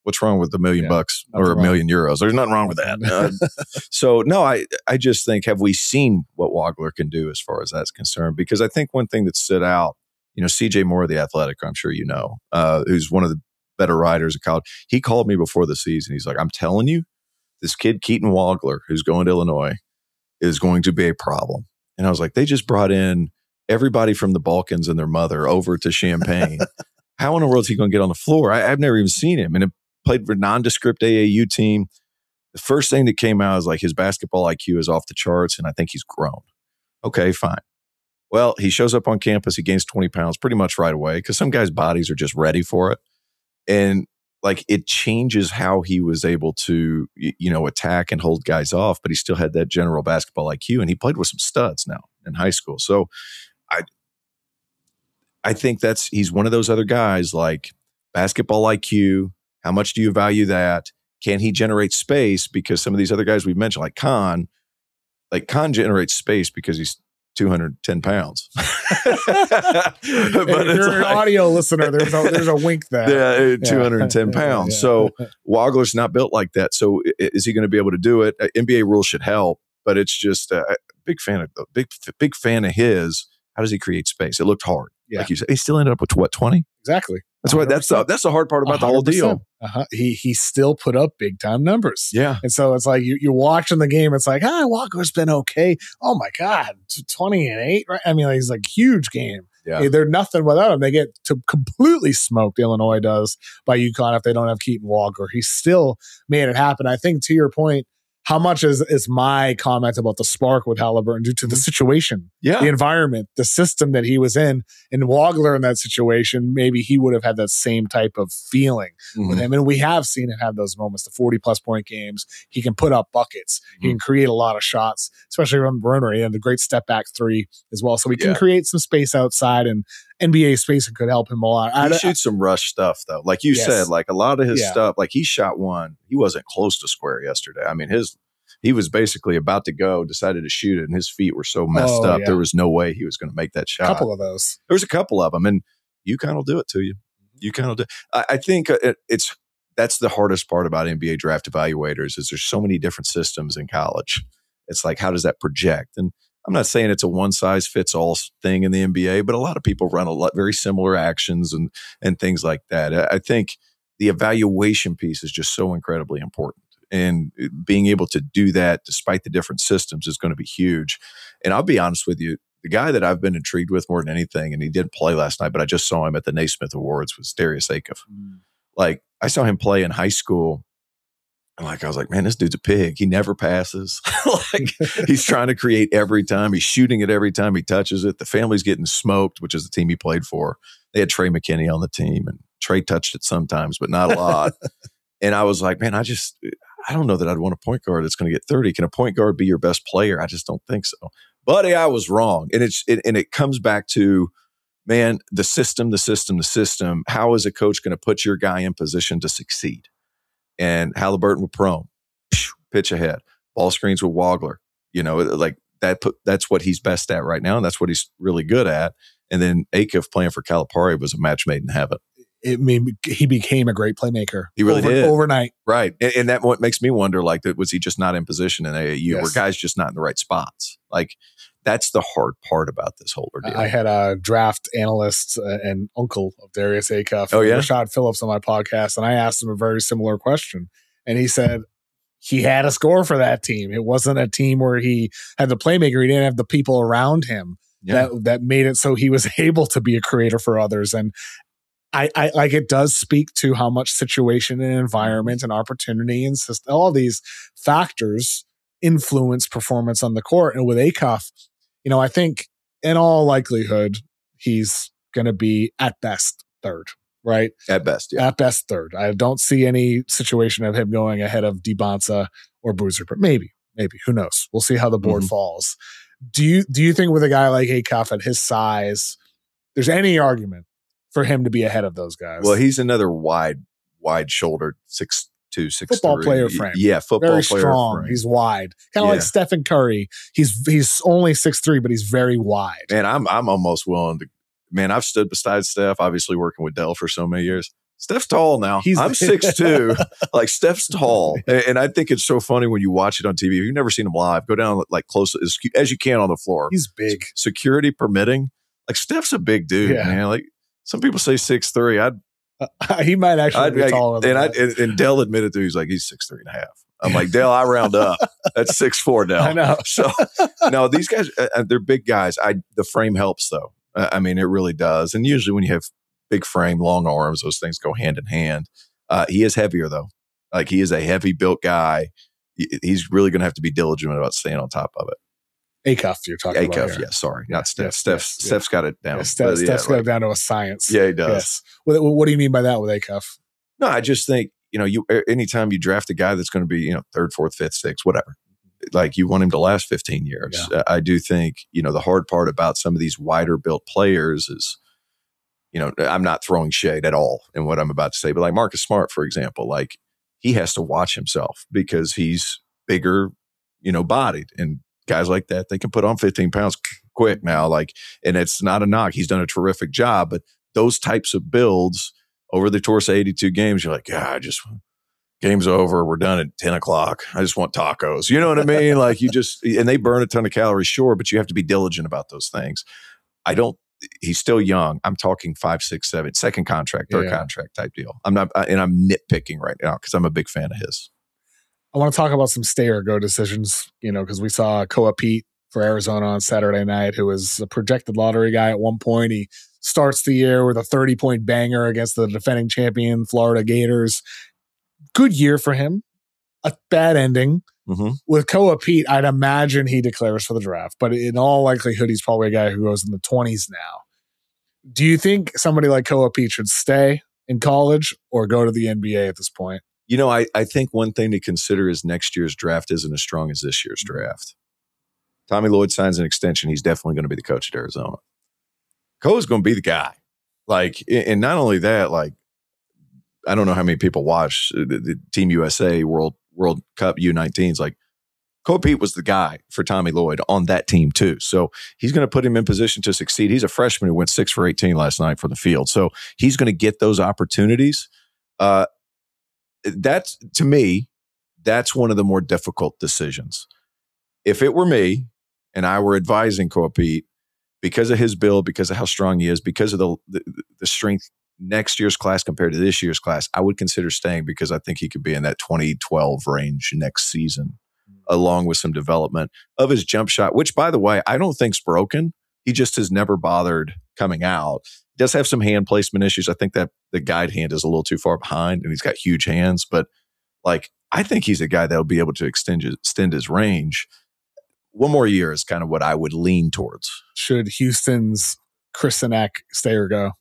What's wrong with a million Yeah, bucks or nothing a wrong. million euros? There's nothing wrong with that. Uh, so no, I I just think, have we seen what Wagler can do as far as that's concerned? Because I think one thing that stood out, you know, C J Moore of the Athletic, I'm sure you know, uh, who's one of the better writers of college. He called me before the season. He's like, I'm telling you, this kid Keaton Wagler, who's going to Illinois, is going to be a problem. And I was like, they just brought in everybody from the Balkans and their mother over to Champaign. How in the world is he going to get on the floor? I, I've never even seen him. And it played for a nondescript A A U team. The first thing that came out is like his basketball I Q is off the charts, and I think he's grown. Okay, fine. Well, he shows up on campus. He gains twenty pounds pretty much right away because some guys' bodies are just ready for it. And like it changes how he was able to, you know, attack and hold guys off, but he still had that general basketball I Q, and he played with some studs now in high school. So I I think that's, he's one of those other guys like basketball I Q. How much do you value that? Can he generate space? Because some of these other guys we've mentioned, like Khan, like Khan generates space because he's two hundred ten pounds. But if you're an like, audio listener, there's a, there's a wink there. Yeah, two hundred ten pounds. Yeah. So Wagler's not built like that. So is he going to be able to do it? N B A rules should help, but it's just a uh, big fan of a big big fan of his. How does he create space? It looked hard. Yeah. Like you said, he still ended up with what, twenty? Exactly. That's what that's the, that's the hard part about the whole deal. Uh-huh. He he still put up big time numbers. Yeah. And so it's like you, you're watching the game. It's like, ah, Walker's been okay. Oh my God, twenty and eight. Right? I mean, like, he's like huge game. Yeah. They're nothing without him. They get to completely smoked. Illinois does by UConn if they don't have Keaton Walker. He still made it happen. I think to your point, how much is is my comment about the spark with Halliburton due to the situation, yeah. the environment, the system that he was in, and Wagler in that situation, maybe he would have had that same type of feeling mm-hmm. with him. And we have seen him have those moments, the forty plus point games. He can put up buckets. Mm-hmm. He can create a lot of shots, especially from the perimeter. He had the great step back three as well. So he can yeah. create some space outside, and N B A spacing could help him a lot. He I, shoots some rush stuff though. Like you yes. said, like a lot of his yeah. stuff, like he shot one, he wasn't close to square yesterday. I mean, his He was basically about to go, decided to shoot it, and his feet were so messed oh, up. Yeah. There was no way he was going to make that shot. A couple of those. There was a couple of them, and UConn will do it to you. UConn will do. I, I think it, it's that's the hardest part about N B A draft evaluators is there's so many different systems in college. It's like, how does that project? And I'm not saying it's a one size fits all thing in the N B A, but a lot of people run a lot very similar actions and and things like that. I, I think the evaluation piece is just so incredibly important. And being able to do that despite the different systems is going to be huge. And I'll be honest with you, the guy that I've been intrigued with more than anything, and he didn't play last night, but I just saw him at the Naismith Awards, was Darius Acuff. Mm. Like, I saw him play in high school, and like I was like, man, this dude's a pig. He never passes. Like, he's trying to create every time. He's shooting it every time he touches it. The family's getting smoked, which is the team he played for. They had Trey McKinney on the team, and Trey touched it sometimes, but not a lot. And I was like, man, I just – I don't know that I'd want a point guard that's going to get thirty. Can a point guard be your best player? I just don't think so. Buddy, I was wrong. And it's it, and it comes back to, man, the system, the system, the system. How is a coach going to put your guy in position to succeed? And Halliburton with prone, pitch ahead, ball screens with Wagler. You know, like that. Put, that's what he's best at right now, and that's what he's really good at. And then Acuff playing for Calipari was a match made in heaven. It made, he became a great playmaker. He really over, did overnight, right? And, and that what makes me wonder: like, that was he just not in position in A A U, yes. where guys just not in the right spots? Like, that's the hard part about this whole ordeal. I had a draft analyst uh, and uncle of Darius Acuff, oh yeah, Rashad Phillips, on my podcast, and I asked him a very similar question, and he said he had a score for that team. It wasn't a team where he had the playmaker; he didn't have the people around him yeah. that that made it so he was able to be a creator for others. And I, I like it does speak to how much situation and environment and opportunity and system, all these factors influence performance on the court. And with Acuff, you know, I think in all likelihood, he's going to be at best third, right? At best, yeah. At best third. I don't see any situation of him going ahead of DeBonsa or Boozer, but maybe, maybe, who knows? We'll see how the board mm-hmm. falls. Do you, do you think with a guy like Acuff at his size, there's any argument for him to be ahead of those guys? Well, he's another wide, wide-shouldered six two, six football three. player frame. Yeah, football very player strong. frame. He's wide, kind of yeah. like Stephen Curry. He's he's only six three, but he's very wide. Man, I'm I'm almost willing to. Man, I've stood beside Steph. Obviously, working with Dell for so many years. Steph's tall now. He's, I'm six two. Like, Steph's tall. And, and I think it's so funny when you watch it on T V. If you've never seen him live, go down like close as, as you can on the floor. He's big. Security permitting. Like, Steph's a big dude, yeah. man. Like, some people say six three. I'd uh, he might actually I'd, be taller than and that. I and, and Dell admitted to he's like, he's six three and a half. I'm like, Dell, I round up. That's six four, Dell. I know. So no, these guys, uh, they're big guys. I the frame helps though. Uh, I mean, it really does. And usually when you have big frame, long arms, those things go hand in hand. Uh, he is heavier though. Like, he is a heavy built guy. He, he's really going to have to be diligent about staying on top of it. Acuff, you're talking Acuff, about. yeah, sorry, not yes, Steph. yes, Steph yes, Steph's yes. got it down. Yeah, Steph, but, Steph's yeah, got like, it down to a science. Yeah, he does. Yes. What, what do you mean by that with Acuff? No, I just think, you know, you anytime you draft a guy that's going to be, you know, third, fourth, fifth, sixth, whatever, like, you want him to last fifteen years. Yeah. Uh, I do think, you know, the hard part about some of these wider built players is, you know, I'm not throwing shade at all in what I'm about to say, but like Marcus Smart, for example, like, he has to watch himself because he's bigger, you know, bodied, and guys like that, they can put on fifteen pounds quick now. Like, and it's not a knock. He's done a terrific job, but those types of builds over the course of eighty-two games, you're like, yeah, I just, game's over. We're done at ten o'clock. I just want tacos. You know what I mean? Like, you just, and they burn a ton of calories, sure, but you have to be diligent about those things. I don't, he's still young. I'm talking five, six, seven, second contract, third yeah. contract type deal. I'm not, and I'm nitpicking right now because I'm a big fan of his. I want to talk about some stay or go decisions, you know, because we saw Koa Pete for Arizona on Saturday night, who was a projected lottery guy at one point. He starts the year with a thirty-point banger against the defending champion Florida Gators. Good year for him. A bad ending. Mm-hmm. With Koa Pete, I'd imagine he declares for the draft, but in all likelihood, he's probably a guy who goes in the twenties now. Do you think somebody like Koa Pete should stay in college or go to the N B A at this point? You know, I, I think one thing to consider is next year's draft isn't as strong as this year's draft. Tommy Lloyd signs an extension. He's definitely going to be the coach at Arizona. Koa's going to be the guy. Like, and not only that, like, I don't know how many people watch the, the Team U S A World World Cup U nineteens. Like, Koa Pete was the guy for Tommy Lloyd on that team too. So he's going to put him in position to succeed. He's a freshman who went six for eighteen last night from the field. So he's going to get those opportunities. Uh, that's, to me, that's one of the more difficult decisions. If it were me and I were advising Koa Pete, because of his build, because of how strong he is, because of the, the the strength next year's class compared to this year's class, I would consider staying because I think he could be in that twenty twelve range next season, along with some development of his jump shot, which, by the way, I don't think's broken. He just has never bothered coming out. He does have some hand placement issues. I think that the guide hand is a little too far behind, and he's got huge hands. But, like, I think he's a guy that will be able to extend his, extend his range. One more year is kind of what I would lean towards. Should Houston's Chris Sinek stay or go?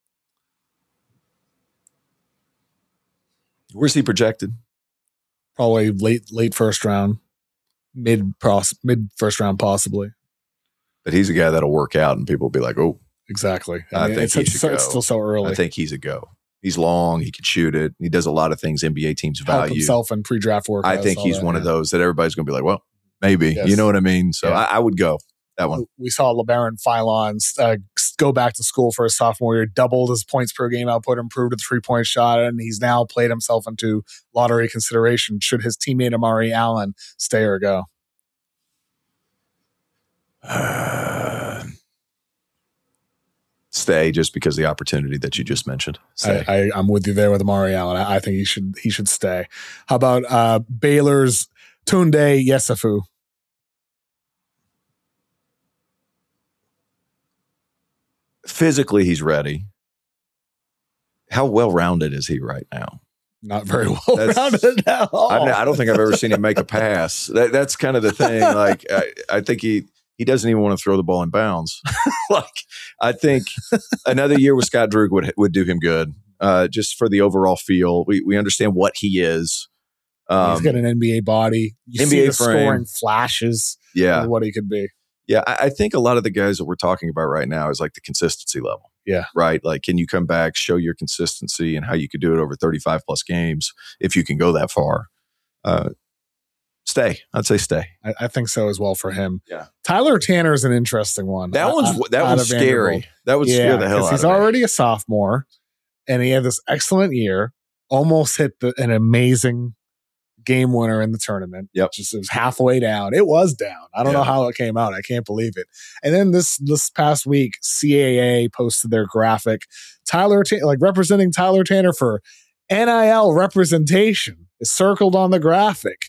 Where's he projected? Probably late late first round, mid pros, mid first round possibly. But he's a guy that'll work out, and people will be like, "Oh, exactly." I, I mean, think it's, he it's, should so, go. It's still so early. I think he's a go. He's long. He can shoot it. He does a lot of things N B A teams Help value. Himself in pre-draft work. I think he's that, one yeah. of those that everybody's going to be like, "Well, maybe." Yes. You know what I mean? So yeah. I, I would go that one. We saw LeBaron Philon uh, go back to school for his sophomore year, doubled his points per game output, improved the three-point shot, and he's now played himself into lottery consideration. Should his teammate Amari Allen stay or go? Uh, stay, just because of the opportunity that you just mentioned. Stay. I, I, I'm with you there with Amari Allen. I, I think he should he should stay. How about uh, Baylor's Tunde Yesufu? Physically, he's ready. How well-rounded is he right now? Not very well-rounded at all. I, I don't think I've ever seen him make a pass. That, that's kind of the thing. Like, I, I think he he doesn't even want to throw the ball in bounds. Like, I think another year with Scott Drew would would do him good, uh, just for the overall feel. We we understand what he is. Um, He's got an N B A body. You N B A see the frame. scoring flashes. Yeah, of what he could be. Yeah, I, I think a lot of the guys that we're talking about right now is like the consistency level. Yeah. Right? Like, can you come back, show your consistency and how you could do it over thirty-five plus games if you can go that far? Uh, stay. I'd say stay. I, I think so as well for him. Yeah. Tyler Tanner is an interesting one. That one's out, that out one's scary. That would yeah, scare the hell out he's of me. already a sophomore. and he had this excellent year, almost hit the, an amazing game winner in the tournament. Yep. Just it was halfway down. It was down. I don't Yeah. know how it came out. I can't believe it. And then this this past week, C A A posted their graphic. Tyler, Ta- like representing Tyler Tanner for N I L representation is circled on the graphic.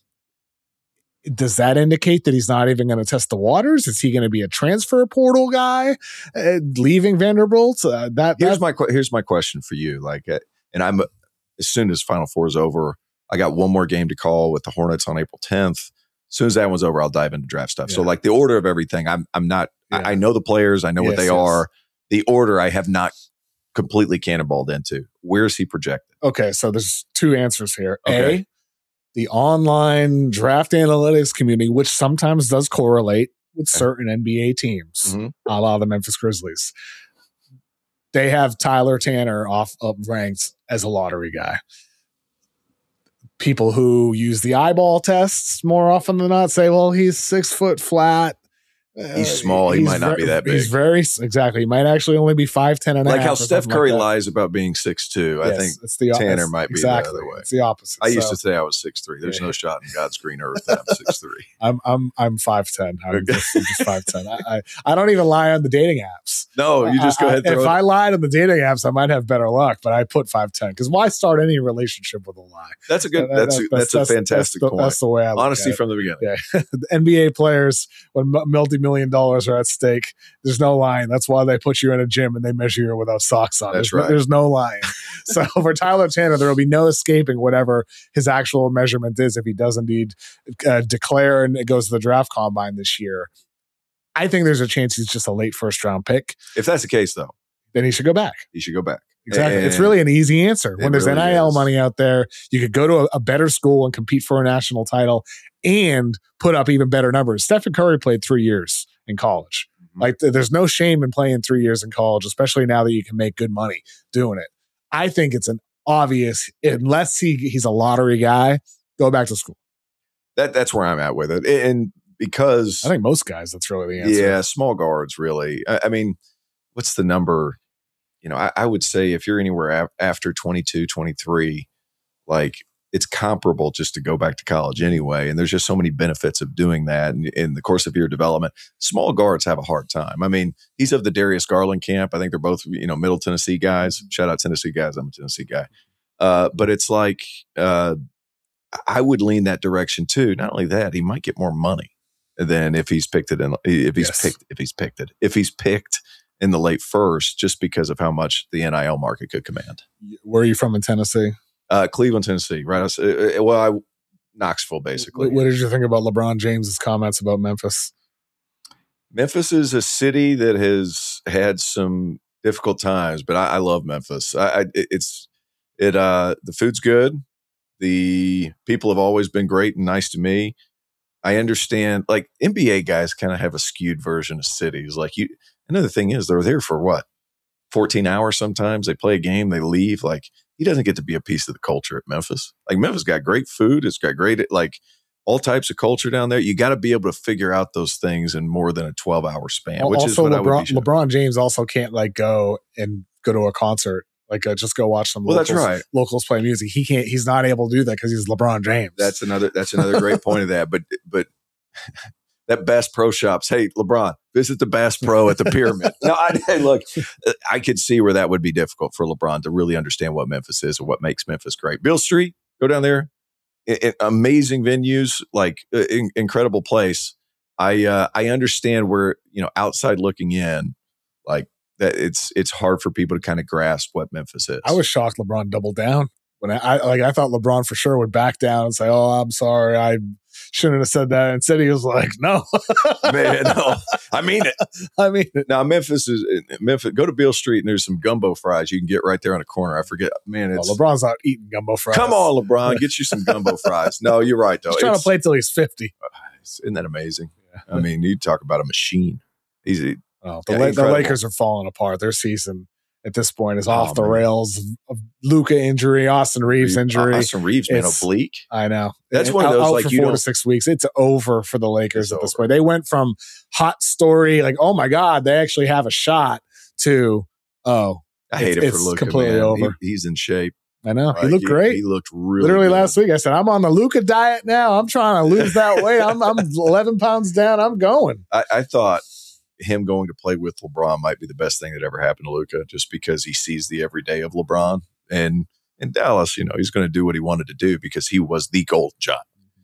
Does that indicate that he's not even going to test the waters? Is he going to be a transfer portal guy, uh, leaving Vanderbilt? Uh, that Here's that, my que- here's my question for you. Like, uh, and I'm as soon as Final Four is over, I got one more game to call with the Hornets on April tenth. As soon as that one's over, I'll dive into draft stuff. Yeah. So, like the order of everything, I'm I'm not. Yeah. I, I know the players. I know yes, what they yes. are. The order, I have not completely cannonballed into. Where is he projected? Okay, so there's two answers here. Okay. A, the online draft analytics community, which sometimes does correlate with certain N B A teams, Mm-hmm. a la the Memphis Grizzlies. They have Tyler Tanner off up ranked as a lottery guy. People who use the eyeball tests more often than not say, well, he's six foot flat. He's small. He might not be that big. He's very, exactly. He might actually only be five ten and a Like half. how or Steph something Curry like that. lies about being six two. I Yes, think it's the, Tanner it's- might be exactly, the other way. It's the opposite. I used So, to say I was six three. There's Yeah. no shot in God's green earth that I'm six three. I'm I'm I'm five ten. I'm just, I'm just five ten. I, I I don't even lie on the dating apps. No, you just go I- ahead. I, And if throw I it. lied on the dating apps, I might have better luck. But I put five ten because why start any relationship with a lie? That's a good. That- That's a, that's, a fantastic that's the, point. That's the way I look Honesty at it. from the beginning. Yeah, the N B A players when multi million dollars are at stake, there's no lying. That's why they put you in a gym and they measure you without socks on. That's there's, right. no, there's no lying. So for Tyler Tanner, there will be no escaping whatever his actual measurement is if he does indeed uh, declare and it goes to the draft combine this year. I think there's a chance he's just a late first round pick. If that's the case, though, Then he should go back. you should go back. Exactly. And it's really an easy answer. When it there's really N I L is. money out there, you could go to a, a better school and compete for a national title and put up even better numbers. Stephen Curry played three years in college. Mhm. Like th- there's no shame in playing three years in college, especially now that you can make good money doing it. I think it's an obvious, unless he he's a lottery guy, go back to school. that that's where I'm at with it, and because I think most guys, that's really the answer. yeah, small guards really. I, I mean, what's the number? You know, I, I would say if you're anywhere a- after twenty-two, twenty-three, like it's comparable just to go back to college anyway. And there's just so many benefits of doing that in, in the course of your development. Small guards have a hard time. I mean, he's of the Darius Garland camp. I think they're both, you know, Middle Tennessee guys. Shout out Tennessee guys. I'm a Tennessee guy. Uh, but it's like, uh, I would lean that direction too. Not only that, he might get more money than if he's picked it in, if he's Yes. picked, if he's picked it, if he's picked in the late first, just because of how much the N I L market could command. Where are you from in Tennessee? Uh, Cleveland, Tennessee, right? I was- uh, uh, well, I, Knoxville, basically. What, what did you think about LeBron James's comments about Memphis? Memphis is a city that has had some difficult times, but I, I love Memphis. I, I, it- it's it. Uh, the food's good. The people have always been great and nice to me. I understand. Like N B A guys, kind of have a skewed version of cities. Like you. Another thing is they're there for what? fourteen hours sometimes. They play a game, they leave. Like he doesn't get to be a piece of the culture at Memphis. Like Memphis got great food. It's got great, like all types of culture down there. You got to be able to figure out those things in more than a twelve hour span, which also, is what I would LeBron, be. Sure. LeBron James also can't like go and go to a concert, like uh, just go watch some Well, locals, that's right. locals play music. He can't. He's not able to do that because he's LeBron James. That's another. That's another great point of that. But but that Bass Pro Shops. Hey, LeBron, visit the Bass Pro at the Pyramid. No, I hey, look. I could see where that would be difficult for LeBron to really understand what Memphis is or what makes Memphis great. Beale Street, go down there. I, I, amazing venues, like uh, in, incredible place. I uh, I understand where, you know, outside looking in, like that it's it's hard for people to kind of grasp what Memphis is. I was shocked LeBron doubled down when I, I like. I thought LeBron for sure would back down and say, "Oh, I'm sorry, I shouldn't have said that." Instead, he was like, "No, Man, no, I mean it. I mean it." Now Memphis is Memphis. Go to Beale Street and there's some gumbo fries you can get right there on the corner. I forget, man. It's Well, LeBron's not eating gumbo fries. come on, LeBron, get you some gumbo fries. No, you're right though. He's trying to It's- play till he's fifty. Isn't that amazing? I mean, you talk about a machine. He's a, Oh, the, Yeah, La- the incredible. Lakers are falling apart. Their season at this point is Oh, off the man. rails. Of Luka injury, Austin Reeves injury. Austin Reeves, man, It's- oblique. I know. That's And one of out- those, out like, for you four don't- to six weeks. It's over for the Lakers It's at this over. point. They went from hot story, like, oh my God, they actually have a shot, to, oh, I hate it's, it for it's Luka, completely man. over. He, he's in shape. I know. Like, he looked great. He, he looked really Literally good. last week, I said, I'm on the Luka diet now. I'm trying to lose that weight. I'm, I'm eleven pounds down. I'm going. I, I thought him going to play with LeBron might be the best thing that ever happened to Luka, just because he sees the everyday of LeBron. And in Dallas, you know, he's going to do what he wanted to do because he was the golden child.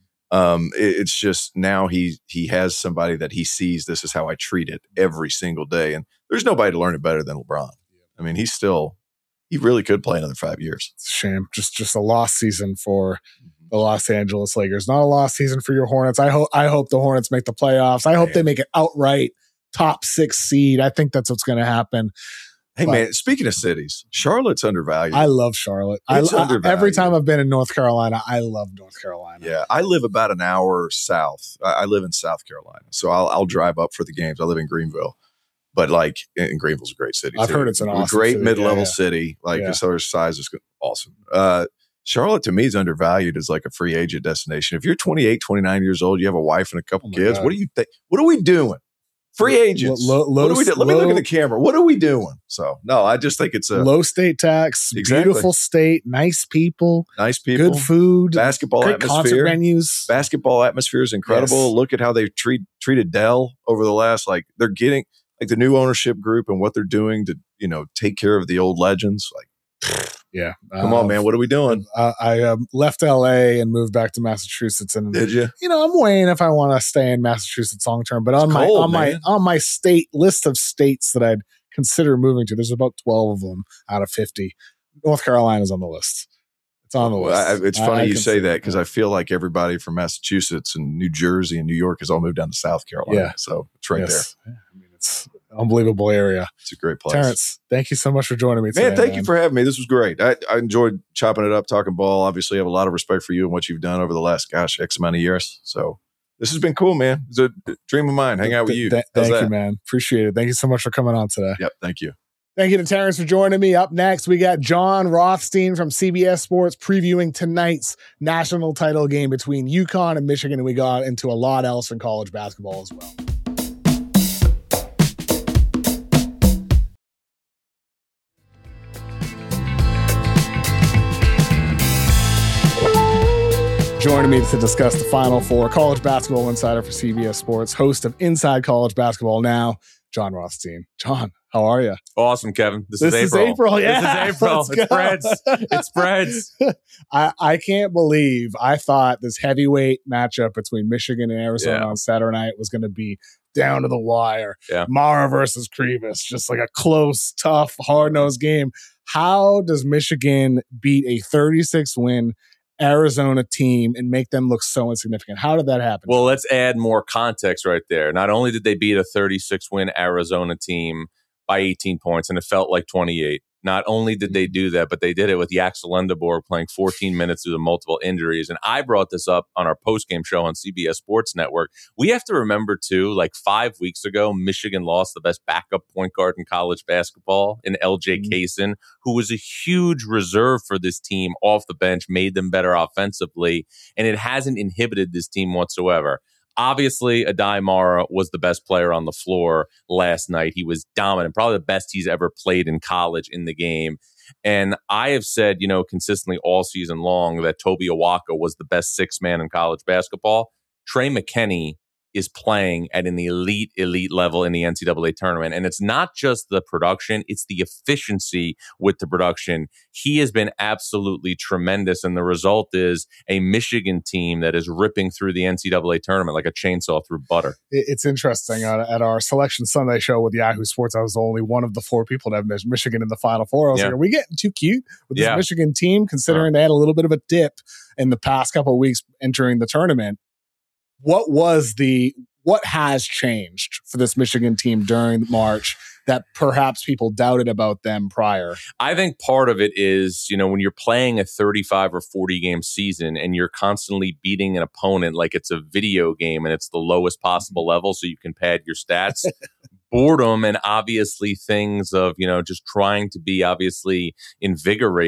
Um, it, it's just now he he has somebody that he sees. This is how I treat it every single day, and there's nobody to learn it better than LeBron. I mean, he's still he really could play another five years. It's a shame, just just a lost season for the Los Angeles Lakers. Not a lost season for your Hornets. I hope I hope the Hornets make the playoffs. I hope man. they make it outright top six seed. I think that's what's going to happen. Hey, but, man, speaking of cities, Charlotte's undervalued. I love Charlotte. I, I, every time I've been in North Carolina, I love North Carolina. Yeah, I live about an hour south. I, I live in South Carolina, so I'll, I'll drive up for the games. I live in Greenville. But, like, and Greenville's a great city. I've too. heard it's an awesome great city. mid-level yeah, yeah. city. Like, yeah. as far as size is awesome. Uh, Charlotte, to me, is undervalued as, like, a free agent destination. If you're twenty-eight, twenty-nine years old, you have a wife and a couple oh kids, God. what do you think? What are we doing? Free agents. Low, low, what are we doing? Let low, me look at the camera. What are we doing? So, no, I just think it's a low state tax, exactly. beautiful state, nice people, nice people, good food, basketball great atmosphere. concert venues. Basketball atmosphere is incredible. Yes. Look at how they've treat, treated Dell over the last, like, they're getting, like, the new ownership group and what they're doing to, you know, take care of the old legends. Like, yeah. Come uh, on, man. What are we doing? Uh, I um, left L A and moved back to Massachusetts. And, Did you? you know, I'm weighing if I want to stay in Massachusetts long term. But on It's my cold, on man. my on my state list of states that I'd consider moving to, there's about twelve of them out of fifty. North Carolina's on the list. It's on the Well, list. I, it's I- funny I you say consider that it. because I feel like everybody from Massachusetts and New Jersey and New York has all moved down to South Carolina. Yeah. So it's right Yes. Yeah, I mean, it's an unbelievable area. there. It's a great place. Terrence, thank you so much for joining me today. Man, thank you for having me. This was great. I, I enjoyed chopping it up, talking ball. Obviously, I have a lot of respect for you and what you've done over the last, gosh, X amount of years. So this has been cool, man. It's a dream of mine. Hang out with you. Th- How's thank that? you, man. Appreciate it. Thank you so much for coming on today. Yep. Thank you. Thank you to Terrence for joining me. Up next, we got John Rothstein from C B S Sports previewing tonight's national title game between UConn and Michigan, and we got into a lot else in college basketball as well. Joining me to discuss the Final Four, college basketball insider for C B S Sports, host of Inside College Basketball Now, John Rothstein. John, how are you? Awesome, Kevin. This, This is is April. April, yeah. This is April. Let's It go. spreads. It spreads. I, I can't believe I thought this heavyweight matchup between Michigan and Arizona Yeah. on Saturday night was going to be down to the wire. Yeah. Mara versus Krivas, just like a close, tough, hard-nosed game. How does Michigan beat a thirty-six win Arizona team and make them look so insignificant? How did that happen? Well, let's add more context right there. Not only did they beat a thirty-six win Arizona team by eighteen points, and it felt like twenty-eight. Not only did they do that, but they did it with Yaxel Lendeborg playing fourteen minutes due to multiple injuries. And I brought this up on our postgame show on C B S Sports Network. We have to remember, too, like five weeks ago, Michigan lost the best backup point guard in college basketball in L J Mhm. Kaysen, who was a huge reserve for this team off the bench, made them better offensively, and it hasn't inhibited this team whatsoever. Obviously, Adai Mara was the best player on the floor last night. He was dominant, probably the best he's ever played in college in the game. And I have said, you know, consistently all season long that Toby Awaka was the best six man in college basketball. Trey McKinney is playing at an elite, elite level in the N C double A tournament. And it's not just the production, it's the efficiency with the production. He has been absolutely tremendous. And the result is a Michigan team that is ripping through the N C double A tournament like a chainsaw through butter. It- it's interesting. Uh, at our Selection Sunday show with Yahoo Sports, I was the only one of the four people to have Mich- Michigan in the Final Four. I was Yeah. like, are we getting too cute with this Yeah. Michigan team, considering they had a little bit of a dip in the past couple of weeks entering the tournament? What was the what has changed for this Michigan team during March that perhaps people doubted about them prior? I think part of it is, you know, when you're playing a thirty-five or forty game season and you're constantly beating an opponent like it's a video game and it's the lowest possible level so you can pad your stats, boredom and obviously things of, you know, just trying to be obviously invigorated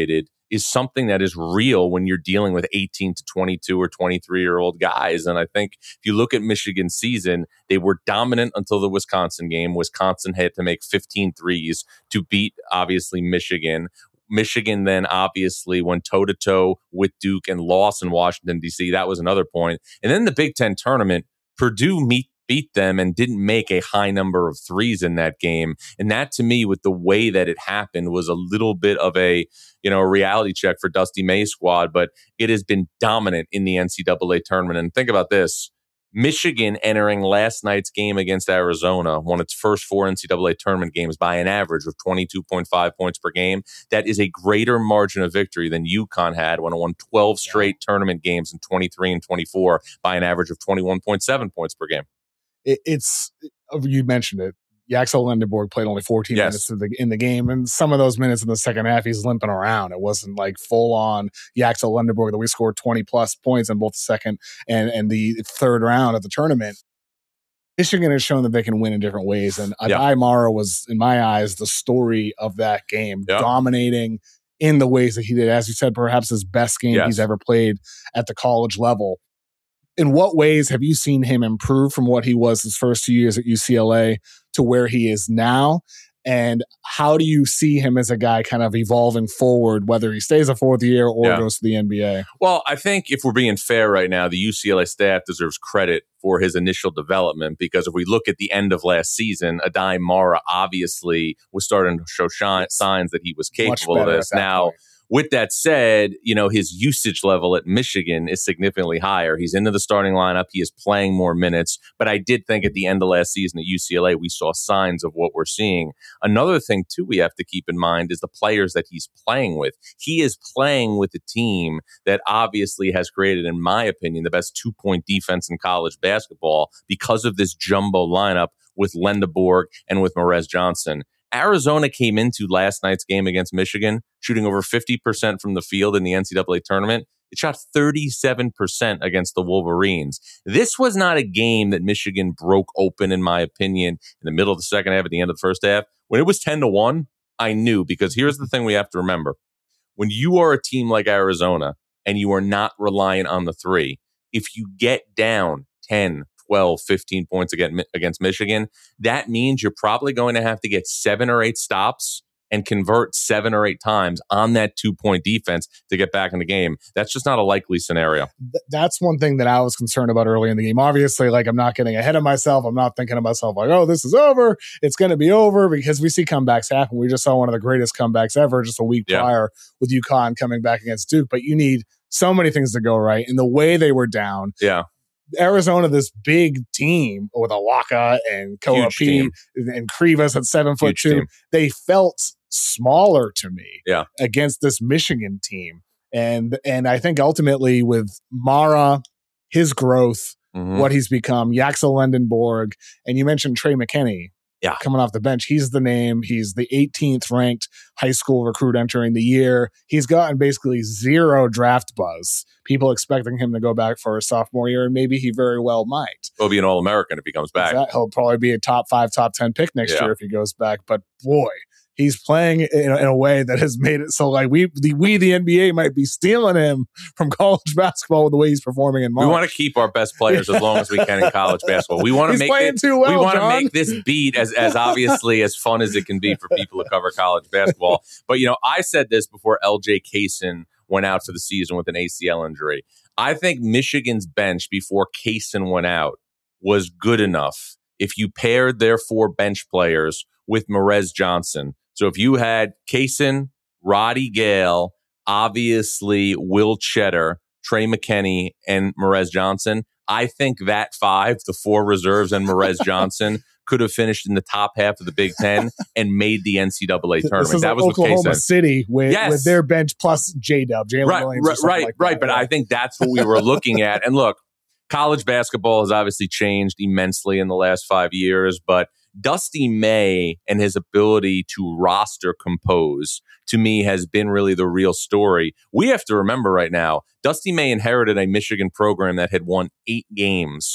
is something that is real when you're dealing with eighteen to twenty-two or twenty-three year old guys. And I think if you look at Michigan's season, they were dominant until the Wisconsin game. Wisconsin had to make fifteen threes to beat, obviously, Michigan. Michigan then obviously went toe-to-toe with Duke and lost in Washington, D C. That was another point. And then the Big Ten tournament, Purdue meet, beat them and didn't make a high number of threes in that game. And that, to me, with the way that it happened, was a little bit of a, you know, a reality check for Dusty May's squad. But it has been dominant in the N C double A tournament. And think about this. Michigan entering last night's game against Arizona won its first four N C double A tournament games by an average of twenty-two point five points per game. That is a greater margin of victory than UConn had when it won twelve straight yeah. tournament games in twenty-three and twenty-four by an average of twenty-one point seven points per game. It, it's, you mentioned it. Yaxel Lendeborg played only fourteen yes. minutes in the, in the game, and some of those minutes in the second half, he's limping around. It wasn't like full on Yaxel Lendeborg that we scored twenty plus points in both the second and, and the third round of the tournament. Michigan has shown that they can win in different ways, and Adai yeah. Mara was, in my eyes, the story of that game, yeah. dominating in the ways that he did. As you said, perhaps his best game yes. he's ever played at the college level. In what ways have you seen him improve from what he was his first two years at U C L A to where he is now? And how do you see him as a guy kind of evolving forward, whether he stays a fourth year or yeah. goes to the N B A? Well, I think if we're being fair right now, the U C L A staff deserves credit for his initial development, because if we look at the end of last season, Adai Mara obviously was starting to show shine, signs that he was capable of this. Now, point. With that said, you know, his usage level at Michigan is significantly higher. He's into the starting lineup. He is playing more minutes. But I did think at the end of last season at U C L A, we saw signs of what we're seeing. Another thing, too, we have to keep in mind is the players that he's playing with. He is playing with a team that obviously has created, in my opinion, the best two-point defense in college basketball because of this jumbo lineup with Lendeborg and with Morez Johnson. Arizona came into last night's game against Michigan shooting over fifty percent from the field in the N C double A tournament. It shot thirty-seven percent against the Wolverines. This was not a game that Michigan broke open, in my opinion, in the middle of the second half, at the end of the first half. When it was ten to one, I knew, because here's the thing we have to remember. When you are a team like Arizona and you are not reliant on the three, if you get down ten, twelve, fifteen points against Michigan, that means you're probably going to have to get seven or eight stops and convert seven or eight times on that two-point defense to get back in the game. That's just not a likely scenario. Th- that's one thing that I was concerned about early in the game. Obviously, like, I'm not getting ahead of myself. I'm not thinking of myself like, oh, this is over. It's going to be over, because we see comebacks happen. We just saw one of the greatest comebacks ever just a week yeah. prior with UConn coming back against Duke. But you need so many things to go right. And the way they were down. Yeah. Arizona, this big team with Awaka and Koa P and Krivas at seven foot Huge two, team. They felt smaller to me yeah. against this Michigan team. And and I think ultimately with Mara, his growth, mm-hmm. what he's become, Yaxel Lendeborg, and you mentioned Trey McKinney. Yeah. Coming off the bench. He's the name. He's the eighteenth ranked high school recruit entering the year. He's gotten basically zero draft buzz. People expecting him to go back for a sophomore year, and maybe he very well might. He'll be an All-American if he comes back. He'll probably be a top five, top ten pick next yeah. year if he goes back. But boy, he's playing in a, in a way that has made it so like we, the, we, the N B A, might be stealing him from college basketball with the way he's performing in March. We want to keep our best players as long as we can in college basketball. We want to make it, too well, we want John. to make this beat as, as obviously as fun as it can be for people to cover college basketball. But, you know, I said this before L J Kaysen went out for the season with an A C L injury. I think Michigan's bench before Kaysen went out was good enough if you paired their four bench players with Morez Johnson. So if you had Kaysen, Roddy Gale, obviously Will Cheddar, Trey McKinney, and Morez Johnson, I think that five, the four reserves and Morez Johnson, could have finished in the top half of the Big Ten and made the N C double A tournament. This is that like was Oklahoma with Kaysen. City with, yes. with their bench plus J-Dub, Jalen right, Williams. Right, right, like right. But yeah. I think that's what we were looking at. And look, college basketball has obviously changed immensely in the last five years, but Dusty May and his ability to roster compose, to me, has been really the real story. We have to remember right now, Dusty May inherited a Michigan program that had won eight games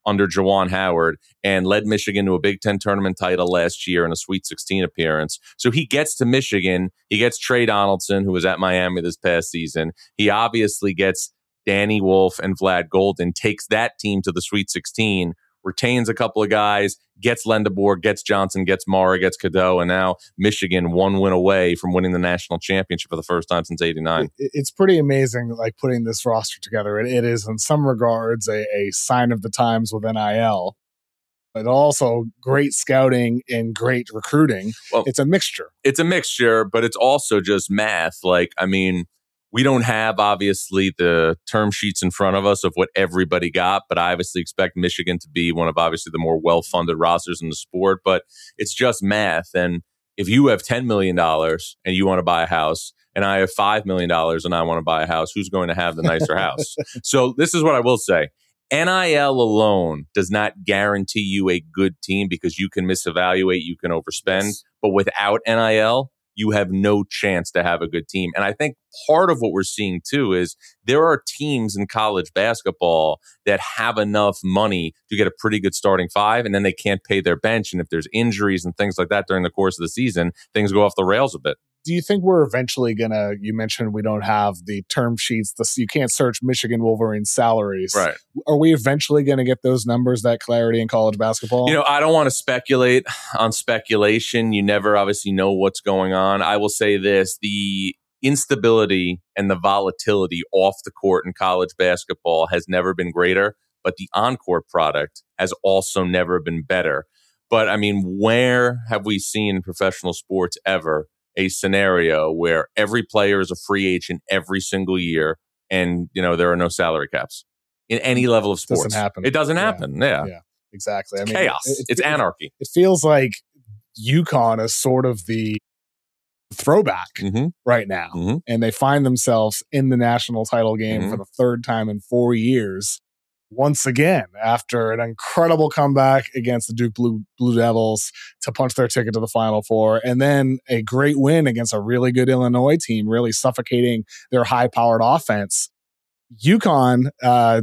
under Juwan Howard and led Michigan to a Big Ten tournament title last year and a Sweet sixteen appearance. So he gets to Michigan. He gets Trey Donaldson, who was at Miami this past season. He obviously gets Danny Wolf and Vlad Golden, takes that team to the Sweet sixteen, retains a couple of guys, gets Lendeboer, gets Johnson, gets Mara, gets Cadeau, and now Michigan one win away from winning the national championship for the first time since eighty-nine. It, it's pretty amazing, like putting this roster together. It, it is, in some regards, a, a sign of the times with N I L, but also great scouting and great recruiting. Well, it's a mixture. It's a mixture, but it's also just math. Like, I mean, we don't have, obviously, the term sheets in front of us of what everybody got, but I obviously expect Michigan to be one of, obviously, the more well-funded rosters in the sport, but it's just math. And if you have ten million dollars and you want to buy a house, and I have five million dollars and I want to buy a house, who's going to have the nicer house? So this is what I will say. N I L alone does not guarantee you a good team because you can misevaluate, you can overspend, yes. But without N I L, you have no chance to have a good team. And I think part of what we're seeing too is there are teams in college basketball that have enough money to get a pretty good starting five, and then they can't pay their bench. And if there's injuries and things like that during the course of the season, things go off the rails a bit. Do you think we're eventually going to, you mentioned we don't have the term sheets, the, you can't search Michigan Wolverines salaries. Right. Are we eventually going to get those numbers, that clarity in college basketball? You know, I don't want to speculate on speculation. You never obviously know what's going on. I will say this, the instability and the volatility off the court in college basketball has never been greater, but the on-court product has also never been better. But I mean, where have we seen in professional sports ever a scenario where every player is a free agent every single year and, you know, there are no salary caps in any level of sports? It doesn't happen. It doesn't happen. Yeah. Yeah, yeah exactly. It's I mean, chaos. It, it, it's it, anarchy. It feels like UConn is sort of the throwback mm-hmm. right now. Mm-hmm. And they find themselves in the national title game mm-hmm. for the third time in four years. Once again, after an incredible comeback against the Duke Blue, Blue Devils to punch their ticket to the Final Four, and then a great win against a really good Illinois team, really suffocating their high-powered offense. UConn, uh,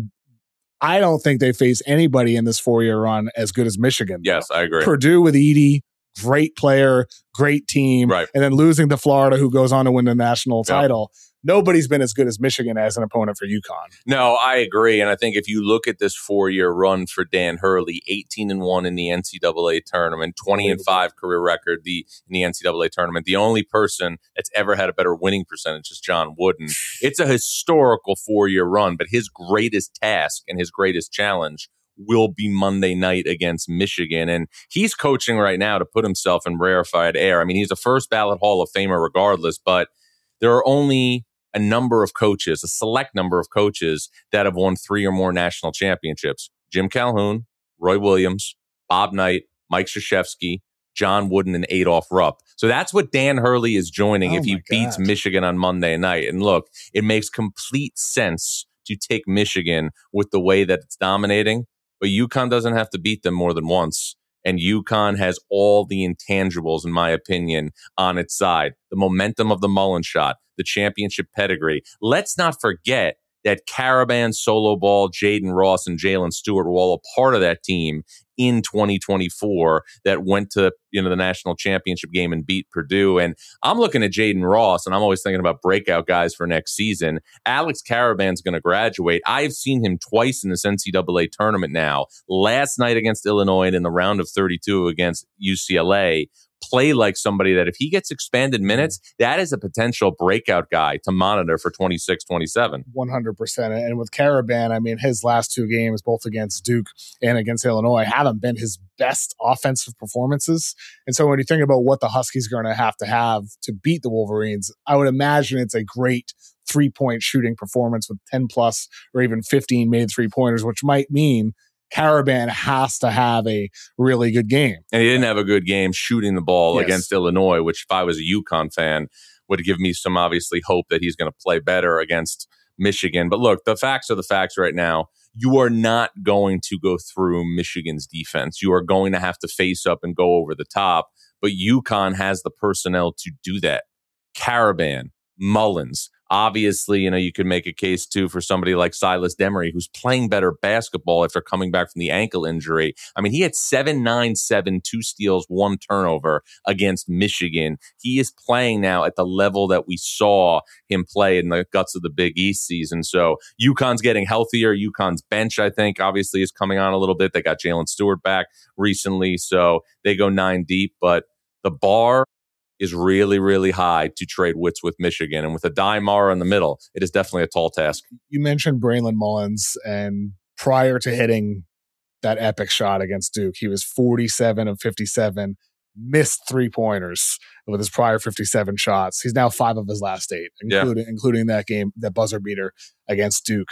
I don't think they face anybody in this four-year run as good as Michigan. Yes, I agree. Purdue with Edey, great player, great team, right. And then losing to Florida, who goes on to win the national title. Yep. Nobody's been as good as Michigan as an opponent for UConn. No, I agree. And I think if you look at this four-year run for Dan Hurley, eighteen and one in the N C double A tournament, twenty and five career record the in the N C double A tournament. The only person that's ever had a better winning percentage is John Wooden. It's a historical four-year run, but his greatest task and his greatest challenge will be Monday night against Michigan. And he's coaching right now to put himself in rarefied air. I mean, he's a first ballot Hall of Famer regardless, but there are only a number of coaches, a select number of coaches that have won three or more national championships. Jim Calhoun, Roy Williams, Bob Knight, Mike Krzyzewski, John Wooden, and Adolph Rupp. So that's what Dan Hurley is joining oh if he God. beats Michigan on Monday night. And look, it makes complete sense to take Michigan with the way that it's dominating, but UConn doesn't have to beat them more than once. And UConn has all the intangibles, in my opinion, on its side. The momentum of the Mullen shot, the championship pedigree. Let's not forget that Karaban, Solo Ball, Jaden Ross, and Jalen Stewart were all a part of that team in twenty twenty-four that went to, you know, the national championship game and beat Purdue. And I'm looking at Jaden Ross, and I'm always thinking about breakout guys for next season. Alex Karaban's going to graduate. I've seen him twice in this N C double A tournament now. Last night against Illinois and in the round of thirty-two against U C L A. Play like somebody that if he gets expanded minutes, that is a potential breakout guy to monitor for twenty-six twenty-seven. one hundred percent. And with Karaban, I mean, his last two games, both against Duke and against Illinois, haven't been his best offensive performances. And so when you think about what the Huskies are going to have to have to beat the Wolverines, I would imagine it's a great three-point shooting performance with ten plus or even fifteen made three-pointers, which might mean Karaban has to have a really good game. And he didn't have a good game shooting the ball yes. against Illinois, which if I was a UConn fan would give me some obviously hope that he's going to play better against Michigan. But look, the facts are the facts right now. You are not going to go through Michigan's defense. You are going to have to face up and go over the top. But UConn has the personnel to do that. Karaban, Mullins, Obviously, you know, you could make a case too for somebody like Silas Demery, who's playing better basketball after coming back from the ankle injury. I mean, he had seven nine seven, two steals, one turnover against Michigan. He is playing now at the level that we saw him play in the guts of the Big East season. So UConn's getting healthier. UConn's bench, I think, obviously is coming on a little bit. They got Jalen Stewart back recently, so they go nine deep. But the bar is really, really high to trade wits with Michigan. And with a Aday Mara in the middle, it is definitely a tall task. You mentioned Braylon Mullins, and prior to hitting that epic shot against Duke, he was forty-seven of fifty-seven, missed three-pointers with his prior fifty-seven shots. He's now five of his last eight, including, yeah. including that game, that buzzer beater against Duke.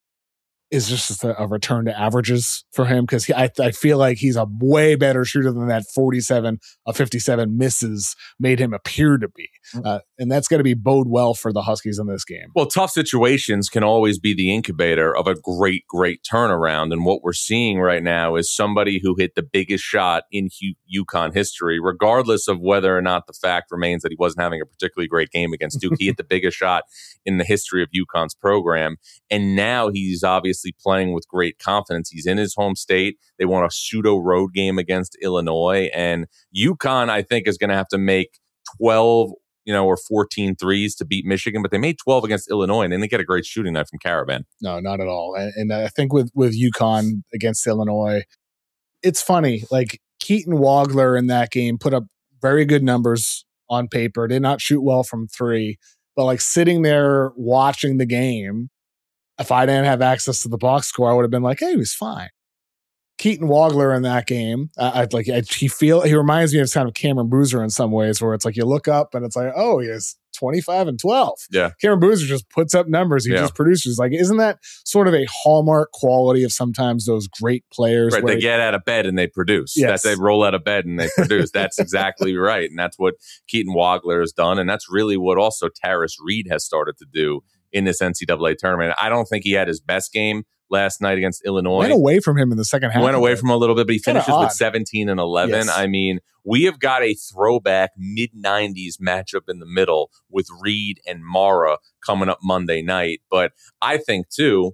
Is just a, a return to averages for him, because I, I feel like he's a way better shooter than that forty-seven of fifty-seven misses made him appear to be. Uh, and that's going to be bode well for the Huskies in this game. Well, tough situations can always be the incubator of a great, great turnaround. And what we're seeing right now is somebody who hit the biggest shot in U- UConn history, regardless of whether or not the fact remains that he wasn't having a particularly great game against Duke. He hit the biggest shot in the history of UConn's program. And now he's obviously playing with great confidence. He's in his home state. They won a pseudo road game against Illinois, and UConn, I think, is going to have to make twelve, you know, or fourteen threes to beat Michigan, but they made twelve against Illinois, and they didn't get a great shooting night from Caravan. No, not at all. And, and I think with, with UConn against Illinois, it's funny, like Keaton Wagler in that game put up very good numbers on paper, did not shoot well from three, but like sitting there watching the game, if I didn't have access to the box score, I would have been like, hey, he was fine. Keaton Wagler in that game, uh, I'd like I, he feel he reminds me of kind of Cameron Boozer in some ways, where it's like you look up and it's like, oh, he has twenty-five and twelve. Yeah, Cameron Boozer just puts up numbers. He yeah. just produces. Like, isn't that sort of a hallmark quality of sometimes those great players? Right, they he, get out of bed and they produce. Yes. That they roll out of bed and they produce. That's exactly right, and that's what Keaton Wagler has done, and that's really what also Tarris Reed has started to do in this N C double A tournament. I don't think he had his best game last night against Illinois. Went away from him in the second half. Went away from him a little bit, but he finishes with seventeen and eleven. Yes. I mean, we have got a throwback mid nineties matchup in the middle with Reed and Mara coming up Monday night. But I think, too,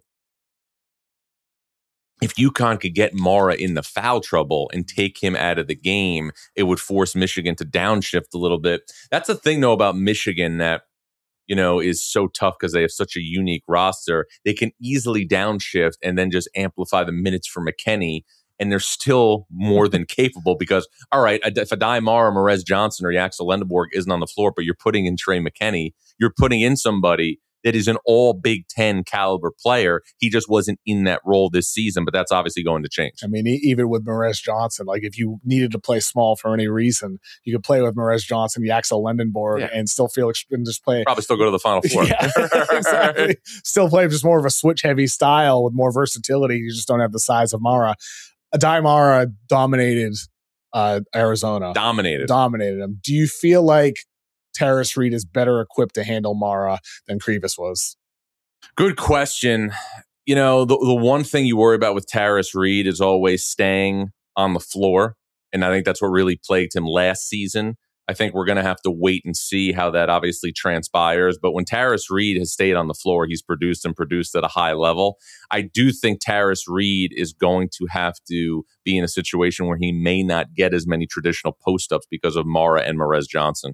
if UConn could get Mara in the foul trouble and take him out of the game, it would force Michigan to downshift a little bit. That's the thing, though, about Michigan that, you know, is so tough because they have such a unique roster. They can easily downshift and then just amplify the minutes for McKinney, and they're still more than capable because, all right, if Aday Mara, Morez Johnson, or Yaxel Lendeborg isn't on the floor, but you're putting in Trey McKinney, you're putting in somebody that is an all Big Ten caliber player. He just wasn't in that role this season, but that's obviously going to change. I mean, even with Morez Johnson, like if you needed to play small for any reason, you could play with Morez Johnson, Yaxel Lendeborg, yeah. and still feel and just play. Probably still go to the Final Four. Yeah, exactly. Still play just more of a switch heavy style with more versatility. You just don't have the size of Mara. Aday Mara dominated uh, Arizona. Dominated. Dominated them. Do you feel like Tarris Reed is better equipped to handle Mara than Krivas was? Good question. You know, the, the one thing you worry about with Tarris Reed is always staying on the floor. And I think that's what really plagued him last season. I think we're going to have to wait and see how that obviously transpires. But when Tarris Reed has stayed on the floor, he's produced and produced at a high level. I do think Tarris Reed is going to have to be in a situation where he may not get as many traditional post-ups because of Mara and Morez Johnson.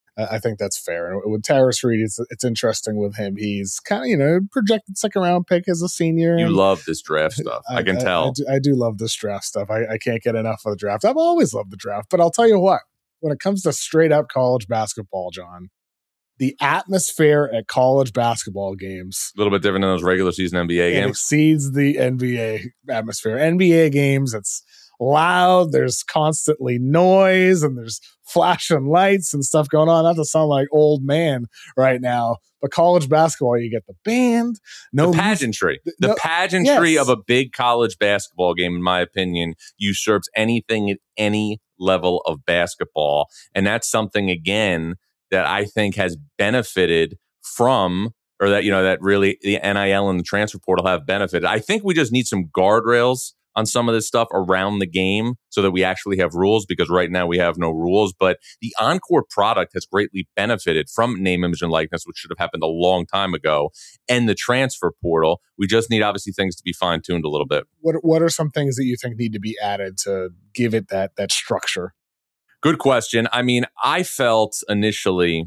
I think that's fair. And with Tarris Reed, it's, it's interesting with him. He's kind of, you know, projected second round pick as a senior. You love this draft stuff. I, I can I, tell. I do, I do love this draft stuff. I, I can't get enough of the draft. I've always loved the draft. But I'll tell you what, when it comes to straight up college basketball, John, the atmosphere at college basketball games, a little bit different than those regular season N B A games, exceeds the N B A atmosphere. N B A games, it's loud, there's constantly noise, and there's flashing lights and stuff going on. Not to sound like old man right now, but college basketball, you get the band, no the pageantry. Music, the no, pageantry yes. of a big college basketball game, in my opinion, usurps anything at any level of basketball. And that's something, again, that I think has benefited from, or that, you know, that really the N I L and the transfer portal have benefited. I think we just need some guardrails on some of this stuff around the game so that we actually have rules, because right now we have no rules. But the Encore product has greatly benefited from name, image, and likeness, which should have happened a long time ago, and the transfer portal. We just need, obviously, things to be fine-tuned a little bit. What What are some things that you think need to be added to give it that that structure? Good question. I mean, I felt initially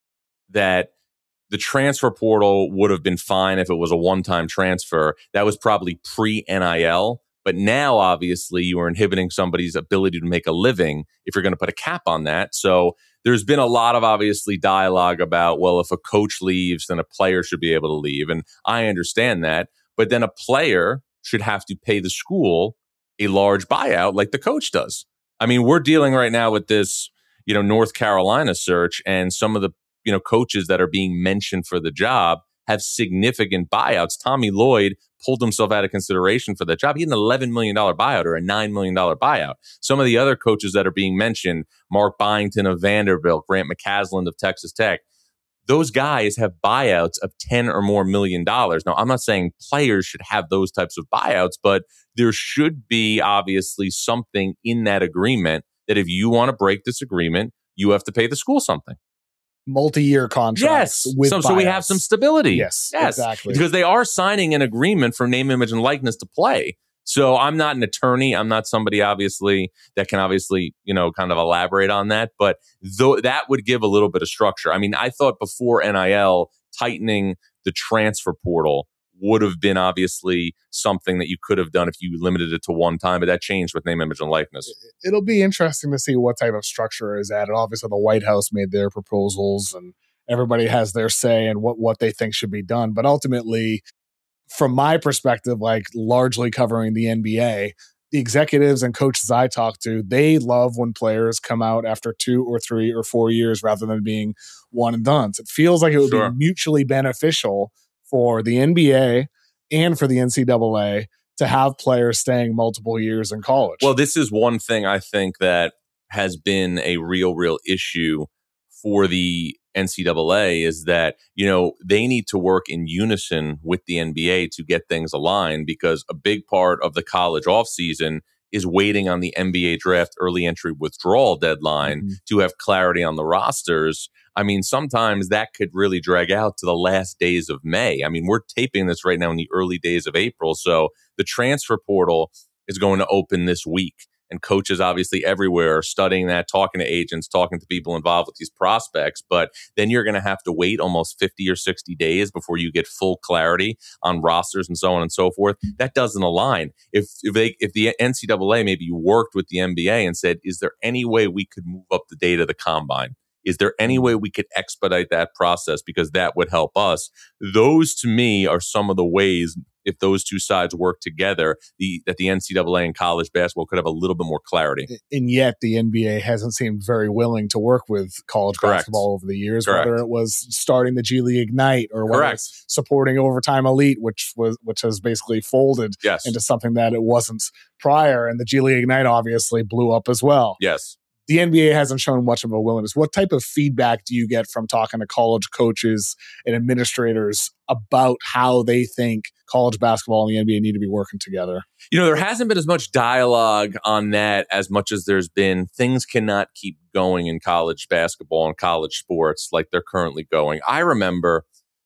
that the transfer portal would have been fine if it was a one-time transfer. That was probably pre-N I L. But now, obviously, you are inhibiting somebody's ability to make a living if you're going to put a cap on that. So there's been a lot of, obviously, dialogue about, well, if a coach leaves, then a player should be able to leave. And I understand that. But then a player should have to pay the school a large buyout like the coach does. I mean, we're dealing right now with this, you know, North Carolina search, and some of the you know, coaches that are being mentioned for the job have significant buyouts. Tommy Lloyd pulled himself out of consideration for that job. He had an eleven million dollars buyout or a nine million dollars buyout. Some of the other coaches that are being mentioned, Mark Byington of Vanderbilt, Grant McCasland of Texas Tech, those guys have buyouts of ten or more million dollars. Now, I'm not saying players should have those types of buyouts, but there should be obviously something in that agreement that if you want to break this agreement, you have to pay the school something. Multi-year contracts. Yes. With so, so we have some stability. Yes, yes, exactly. Because they are signing an agreement for name, image, and likeness to play. So I'm not an attorney. I'm not somebody, obviously, that can obviously, you know, kind of elaborate on that. But though that would give a little bit of structure. I mean, I thought before N I L, tightening the transfer portal would have been obviously something that you could have done if you limited it to one time, but that changed with name, image, and likeness. It'll be interesting to see what type of structure is added. Obviously, the White House made their proposals, and everybody has their say in what, what they think should be done. But ultimately, from my perspective, like largely covering the N B A, the executives and coaches I talk to, they love when players come out after two or three or four years rather than being one and done. So it feels like it would Sure. be mutually beneficial for the N B A and for the N C double A to have players staying multiple years in college. Well, this is one thing I think that has been a real, real issue for the N C double A is that, you know, they need to work in unison with the N B A to get things aligned, because a big part of the college offseason is waiting on the N B A draft early entry withdrawal deadline mm-hmm. to have clarity on the rosters. I mean, sometimes that could really drag out to the last days of May. I mean, we're taping this right now in the early days of April. So the transfer portal is going to open this week. And coaches obviously everywhere are studying that, talking to agents, talking to people involved with these prospects. But then you're going to have to wait almost fifty or sixty days before you get full clarity on rosters and so on and so forth. That doesn't align. If if, they, if the N C double A maybe worked with the N B A and said, is there any way we could move up the date of the combine? Is there any way we could expedite that process? Because that would help us. Those, to me, are some of the ways, if those two sides work together, the, that the N C double A and college basketball could have a little bit more clarity. And yet the N B A hasn't seemed very willing to work with college Correct. basketball over the years, Correct. whether it was starting the G League Ignite or whether Correct. it's supporting Overtime Elite, which was which has basically folded Yes. into something that it wasn't prior. And the G League Ignite obviously blew up as well. Yes. The N B A hasn't shown much of a willingness. What type of feedback do you get from talking to college coaches and administrators about how they think college basketball and the N B A need to be working together? You know, there hasn't been as much dialogue on that as much as there's been. Things cannot keep going in college basketball and college sports like they're currently going. I remember,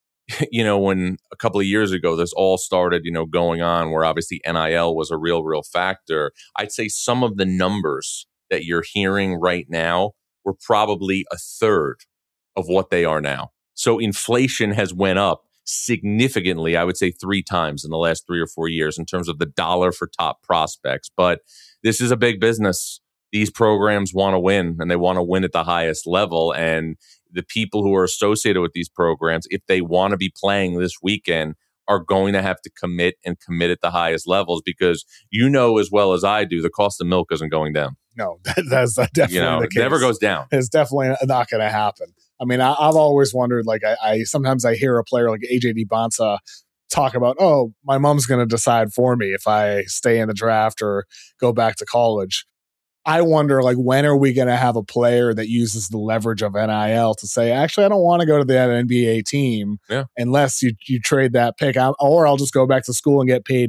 you know, when a couple of years ago, this all started, you know, going on where obviously N I L was a real, real factor. I'd say some of the numbers that you're hearing right now were probably a third of what they are now. So inflation has went up significantly, I would say three times in the last three or four years in terms of the dollar for top prospects. But this is a big business. These programs want to win, and they want to win at the highest level. And the people who are associated with these programs, if they want to be playing this weekend, are going to have to commit and commit at the highest levels, because you know as well as I do, the cost of milk isn't going down. No, that, that's definitely You know, the it case. never goes down. It's definitely not going to happen. I mean, I, I've always wondered, like, I, I sometimes I hear a player like A J DiBonsa talk about, oh, my mom's going to decide for me if I stay in the draft or go back to college. I wonder, like, when are we going to have a player that uses the leverage of N I L to say, actually, I don't want to go to that N B A team yeah. unless you, you trade that pick, I, or I'll just go back to school and get paid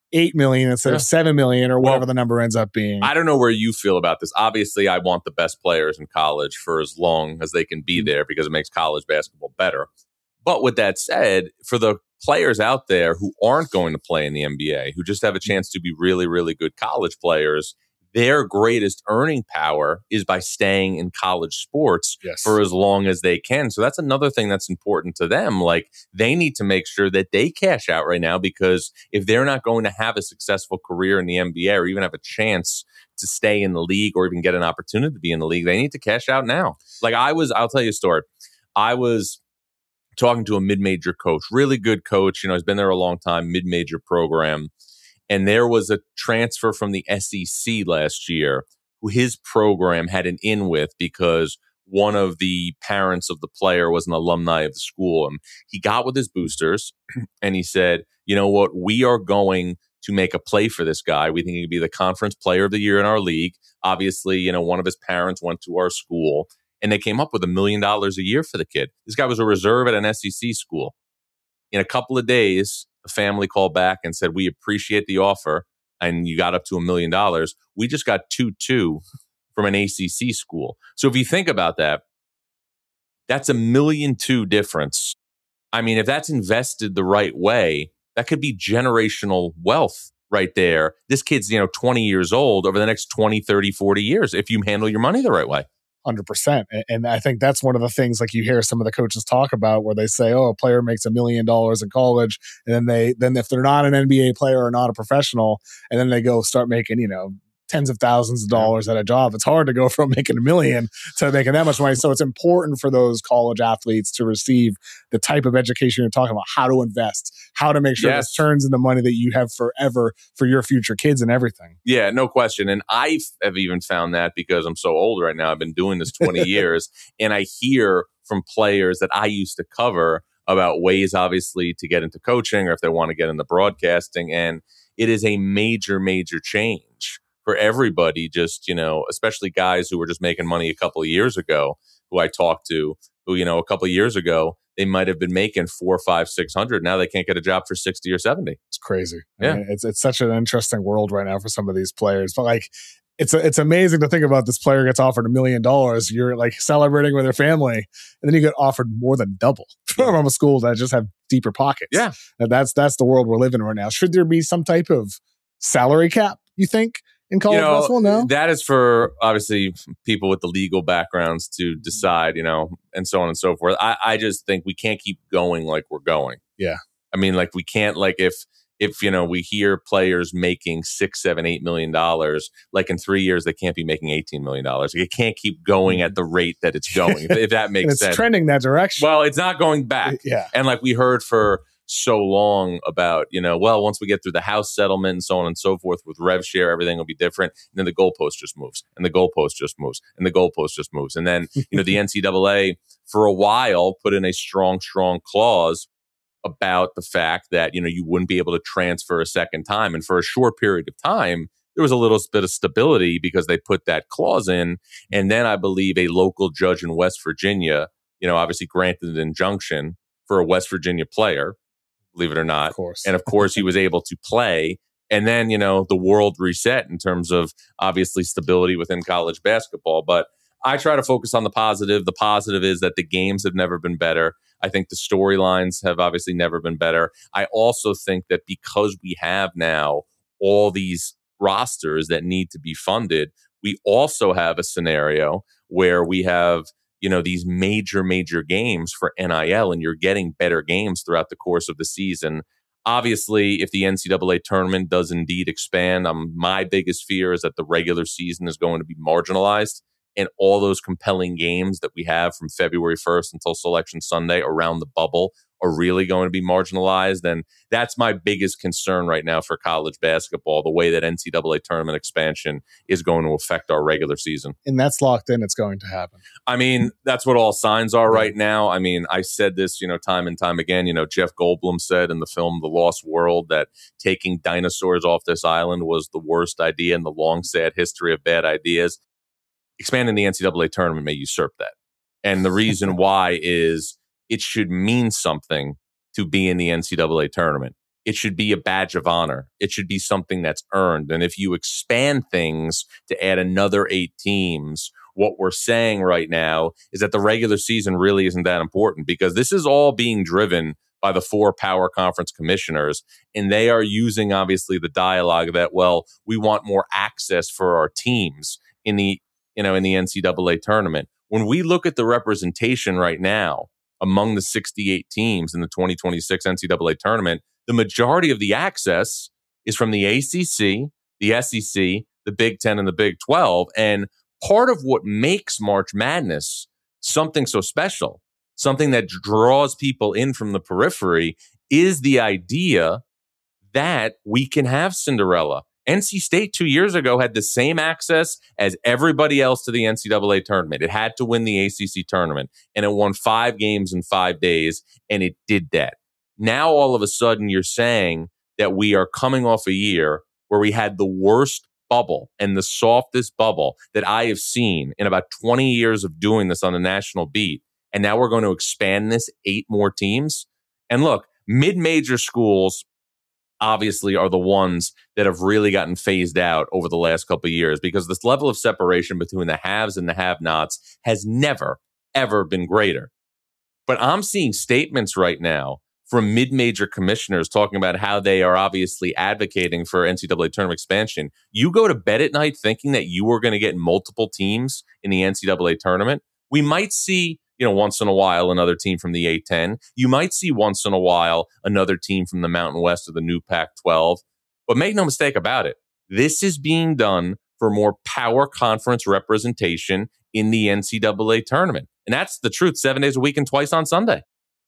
eight million instead Yeah. of seven million or whatever Well, the number ends up being. I don't know where you feel about this. Obviously, I want the best players in college for as long as they can be there because it makes college basketball better. But with that said, for the players out there who aren't going to play in the N B A, who just have a chance to be really, really good college players, their greatest earning power is by staying in college sports Yes. for as long as they can. So that's another thing that's important to them. Like, they need to make sure that they cash out right now, because if they're not going to have a successful career in the N B A or even have a chance to stay in the league or even get an opportunity to be in the league, they need to cash out now. Like I was, I'll tell you a story. I was talking to a mid-major coach, really good coach. You know, he's been there a long time, mid-major program. And there was a transfer from the S E C last year who his program had an in with because one of the parents of the player was an alumni of the school. And he got with his boosters and he said, you know what, we are going to make a play for this guy. We think he could be the conference player of the year in our league. Obviously, you know, one of his parents went to our school and they came up with a million dollars a year for the kid. This guy was a reserve at an S E C school. In a couple of days, the family called back and said, we appreciate the offer, and you got up to a million dollars. We just got two two from an A C C school. So if you think about that, that's a million two difference. I mean, if that's invested the right way, that could be generational wealth right there. This kid's, you know, twenty years old over the next twenty, thirty, forty years if you handle your money the right way. one hundred percent. And I think that's one of the things, like you hear some of the coaches talk about, where they say, oh, a player makes a million dollars in college. And then they, then if they're not an N B A player or not a professional, and then they go start making, you know, tens of thousands of dollars at a job, it's hard to go from making a million to making that much money. So it's important for those college athletes to receive the type of education you're talking about, how to invest, how to make sure Yes. this turns into money that you have forever for your future kids and everything. Yeah, no question. And I have even found that because I'm so old right now. I've been doing this twenty years, and I hear from players that I used to cover about ways, obviously, to get into coaching or if they want to get into broadcasting. And it is a major, major change for everybody. Just, you know, especially guys who were just making money a couple of years ago, who I talked to, who, you know, a couple of years ago, they might have been making four, five, six hundred. Now they can't get a job for sixty or seventy. It's crazy. Yeah. I mean, it's it's such an interesting world right now for some of these players. But like, it's it's amazing to think about. This player gets offered a million dollars. You're like celebrating with their family, and then you get offered more than double from a school that just have deeper pockets. Yeah, and that's that's the world we're living in right now. Should there be some type of salary cap, you think, in college you know, basketball? No, that is for obviously people with the legal backgrounds to decide, you know, and so on and so forth. I, I just think we can't keep going like we're going. Yeah. I mean, like we can't, like if, if, you know, we hear players making six, seven, eight million dollars, like in three years, they can't be making eighteen million dollars. Like it can't keep going at the rate that it's going, if, if that makes and it's sense. trending that direction. Well, it's not going back. Yeah. And like we heard for so long about, you know, well, once we get through the house settlement and so on and so forth with rev share, everything will be different. And then the goalpost just moves and the goalpost just moves and the goalpost just moves. And then, you know, the N C double A for a while put in a strong, strong clause about the fact that, you know, you wouldn't be able to transfer a second time. And for a short period of time, there was a little bit of stability because they put that clause in. And then I believe a local judge in West Virginia, you know, obviously granted an injunction for a West Virginia player, believe it or not. Of course. And of course, he was able to play. And then, you know, the world reset in terms of obviously stability within college basketball. But I try to focus on the positive. The positive is that the games have never been better. I think the storylines have obviously never been better. I also think that because we have now all these rosters that need to be funded, we also have a scenario where we have, you know, these major, major games for N I L, and you're getting better games throughout the course of the season. Obviously, if the N C double A tournament does indeed expand, um, my biggest fear is that the regular season is going to be marginalized, and all those compelling games that we have from February first until Selection Sunday around the bubble are really going to be marginalized. And that's my biggest concern right now for college basketball, the way that N C double A tournament expansion is going to affect our regular season. And that's locked in. It's going to happen. I mean, that's what all signs are right now. I mean, I said this, you know, time and time again. You know, Jeff Goldblum said in the film The Lost World that taking dinosaurs off this island was the worst idea in the long, sad history of bad ideas. Expanding the N C double A tournament may usurp that. And the reason why is it should mean something to be in the N C double A tournament. it should be a badge of honor. It should be something that's earned. And if you expand things to add another eight teams, what we're saying right now is that the regular season really isn't that important, because this is all being driven by the four power conference commissioners. And they are using, obviously, the dialogue that, well, we want more access for our teams in the, you know, in the N C double A tournament. When we look at the representation right now among the sixty-eight teams in the twenty twenty-six N C double A tournament, the majority of the access is from the A C C, the S E C, the Big Ten, and the Big twelve. And part of what makes March Madness something so special, something that draws people in from the periphery, is the idea that we can have Cinderella. N C State two years ago had the same access as everybody else to the N C double A tournament. It had to win the A C C tournament, and it won five games in five days, and it did that. Now, all of a sudden, you're saying that we are coming off a year where we had the worst bubble and the softest bubble that I have seen in about twenty years of doing this on the national beat. And now we're going to expand this eight more teams. And look, mid-major schools obviously are the ones that have really gotten phased out over the last couple of years, because this level of separation between the haves and the have-nots has never, ever been greater. But I'm seeing statements right now from mid-major commissioners talking about how they are obviously advocating for N C double A tournament expansion. You go to bed at night thinking that you are going to get multiple teams in the N C double A tournament. We might see, you know, once in a while, another team from the A ten. You might see once in a while another team from the Mountain West or the new Pac twelve. But make no mistake about it, this is being done for more power conference representation in the N C double A tournament. And that's the truth, seven days a week and twice on Sunday.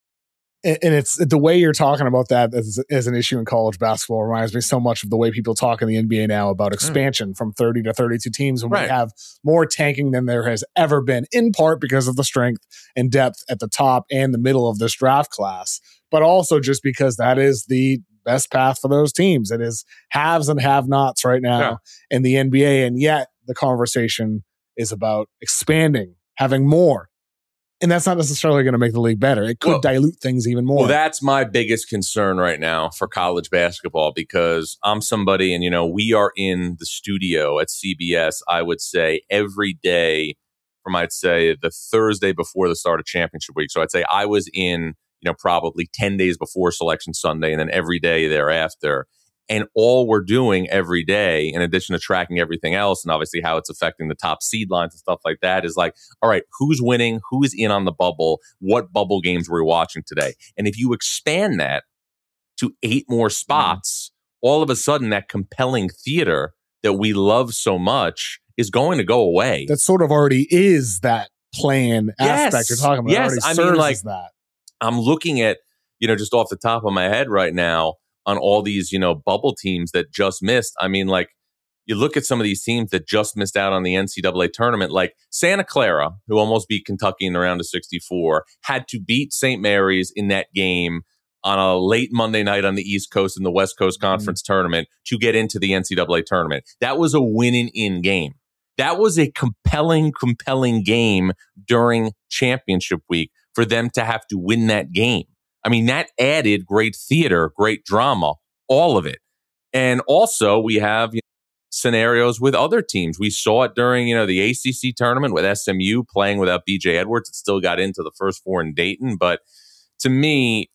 And it's the way you're talking about that as, as an issue in college basketball reminds me so much of the way people talk in the N B A now about expansion mm. from thirty to thirty-two teams, when right. we have more tanking than there has ever been, in part because of the strength and depth at the top and the middle of this draft class, but also just because that is the best path for those teams. It is haves and have-nots right now yeah. in the N B A, and yet the conversation is about expanding, having more. And that's not necessarily going to make the league better. It could well, dilute things even more. Well, that's my biggest concern right now for college basketball, because I'm somebody, and, you know, we are in the studio at C B S, I would say, every day from, I'd say, the Thursday before the start of championship week. So I'd say I was in, you know, probably ten days before Selection Sunday and then every day thereafter. And all we're doing every day, in addition to tracking everything else and obviously how it's affecting the top seed lines and stuff like that, is like, all right, who's winning? Who's in on the bubble? What bubble games were we watching today? And if you expand that to eight more spots, mm. all of a sudden that compelling theater that we love so much is going to go away. That sort of already is that plan yes. aspect you're talking about. Yes, it I mean, like, that. I'm looking at, you know, just off the top of my head right now, on all these, you know, bubble teams that just missed. I mean, like, you look at some of these teams that just missed out on the N C double A tournament, like Santa Clara, who almost beat Kentucky in the round of sixty-four, had to beat Saint Mary's in that game on a late Monday night on the East Coast in the West Coast Conference mm-hmm. tournament to get into the N C double A tournament. That was a win-in game. That was a compelling, compelling game during championship week for them to have to win that game. I mean, that added great theater, great drama, all of it. And also we have, you know, scenarios with other teams. We saw it during, you know, the A C C tournament with S M U playing without B J Edwards. It still got into the first four in Dayton. But to me,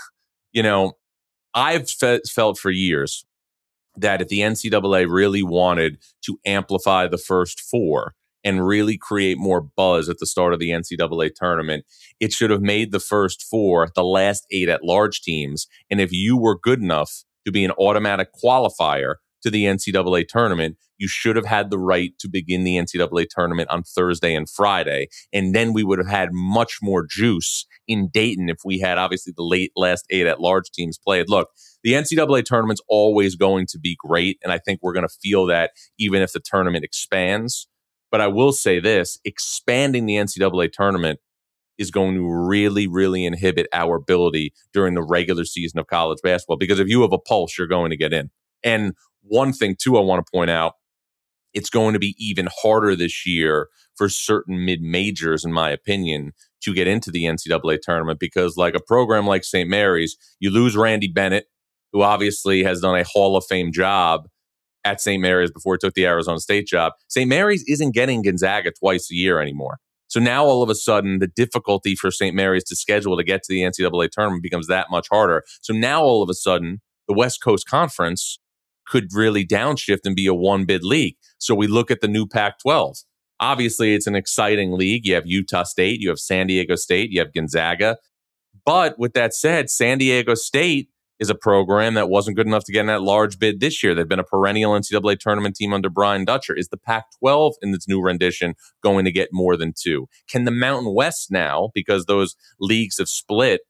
you know, I've fe- felt for years that if the N C double A really wanted to amplify the first four and really create more buzz at the start of the N C double A tournament, it should have made the first four the last eight at-large teams. And if you were good enough to be an automatic qualifier to the N C double A tournament, you should have had the right to begin the N C double A tournament on Thursday and Friday. And then we would have had much more juice in Dayton if we had, obviously, the late last eight at-large teams played. Look, the N C double A tournament's always going to be great, and I think we're going to feel that even if the tournament expands. But I will say this, expanding the N C double A tournament is going to really, really inhibit our ability during the regular season of college basketball, because if you have a pulse, you're going to get in. And one thing, too, I want to point out, it's going to be even harder this year for certain mid-majors, in my opinion, to get into the N C double A tournament, because like a program like Saint Mary's, you lose Randy Bennett, who obviously has done a Hall of Fame job at Saint Mary's before he took the Arizona State job. Saint Mary's isn't getting Gonzaga twice a year anymore. So now all of a sudden, the difficulty for Saint Mary's to schedule to get to the N C double A tournament becomes that much harder. So now all of a sudden, the West Coast Conference could really downshift and be a one-bid league. So we look at the new Pac twelve. Obviously, it's an exciting league. You have Utah State, you have San Diego State, you have Gonzaga. But with that said, San Diego State is a program that wasn't good enough to get in that large bid this year. They've been a perennial N C double A tournament team under Brian Dutcher. Is the Pac twelve in its new rendition going to get more than two? Can the Mountain West now, because those leagues have split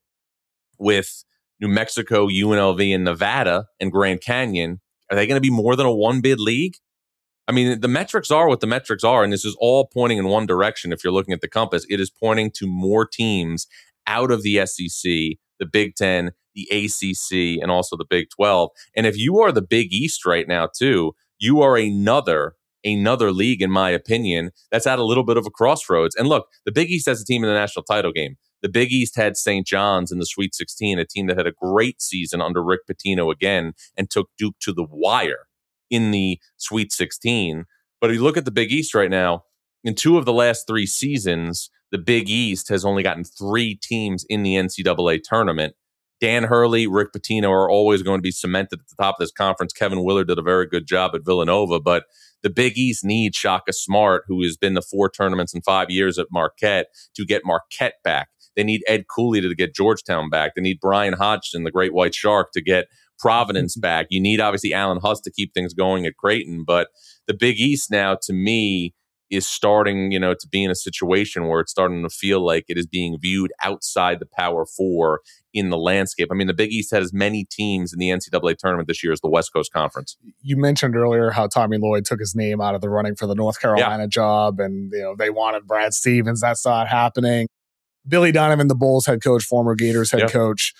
with New Mexico, U N L V, and Nevada and Grand Canyon, are they going to be more than a one-bid league? I mean, the metrics are what the metrics are, and this is all pointing in one direction. If you're looking at the compass, it is pointing to more teams out of the S E C, the Big Ten, the A C C, and also the Big twelve. And if you are the Big East right now, too, you are another, another league, in my opinion, that's at a little bit of a crossroads. And look, the Big East has a team in the national title game. The Big East had Saint John's in the Sweet sixteen, a team that had a great season under Rick Pitino again and took Duke to the wire in the Sweet sixteen. But if you look at the Big East right now, in two of the last three seasons, the Big East has only gotten three teams in the N C double A tournament. Dan Hurley, Rick Pitino are always going to be cemented at the top of this conference. Kevin Willard did a very good job at Villanova, but the Big East needs Shaka Smart, who has been to four tournaments in five years at Marquette, to get Marquette back. They need Ed Cooley to get Georgetown back. They need Brian Hodgson, the great white shark, to get Providence back. You need, obviously, Alan Huss to keep things going at Creighton. But the Big East now, to me, is starting, you know, to be in a situation where it's starting to feel like it is being viewed outside the Power Four in the landscape. I mean, the Big East had as many teams in the N C double A tournament this year as the West Coast Conference. You mentioned earlier how Tommy Lloyd took his name out of the running for the North Carolina yeah. job, and you know they wanted Brad Stevens. That's not happening. Billy Donovan, the Bulls head coach, former Gators head yep. coach,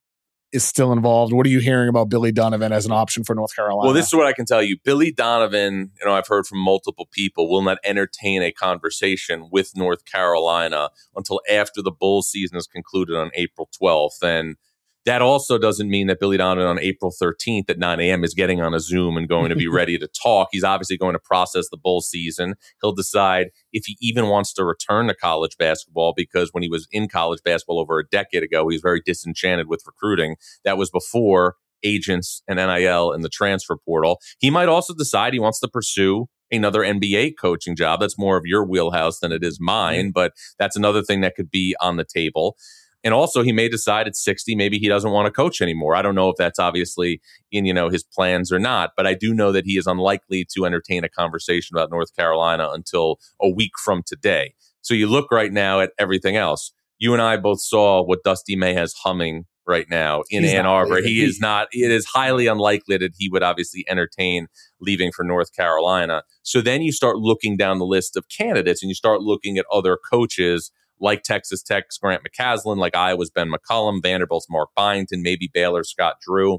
is still involved. What are you hearing about Billy Donovan as an option for North Carolina? Well, this is what I can tell you. Billy Donovan, you know, I've heard from multiple people, will not entertain a conversation with North Carolina until after the Bulls season is concluded on April twelfth. And that also doesn't mean that Billy Donovan on April thirteenth at nine a.m. is getting on a Zoom and going to be ready to talk. He's obviously going to process the Bulls season. He'll decide if he even wants to return to college basketball, because when he was in college basketball over a decade ago, he was very disenchanted with recruiting. That was before agents and N I L and the transfer portal. He might also decide he wants to pursue another N B A coaching job. That's more of your wheelhouse than it is mine, but that's another thing that could be on the table. And also, he may decide at sixty, maybe he doesn't want to coach anymore. I don't know if that's obviously in, you know, his plans or not, but I do know that he is unlikely to entertain a conversation about North Carolina until a week from today. So you look right now at everything else. You and I both saw what Dusty May has humming right now in He's Ann Arbor. He is not, it is highly unlikely that he would obviously entertain leaving for North Carolina. So then you start looking down the list of candidates and you start looking at other coaches like Texas Tech's Grant McCasland, like Iowa's Ben McCollum, Vanderbilt's Mark Byington, maybe Baylor's Scott Drew.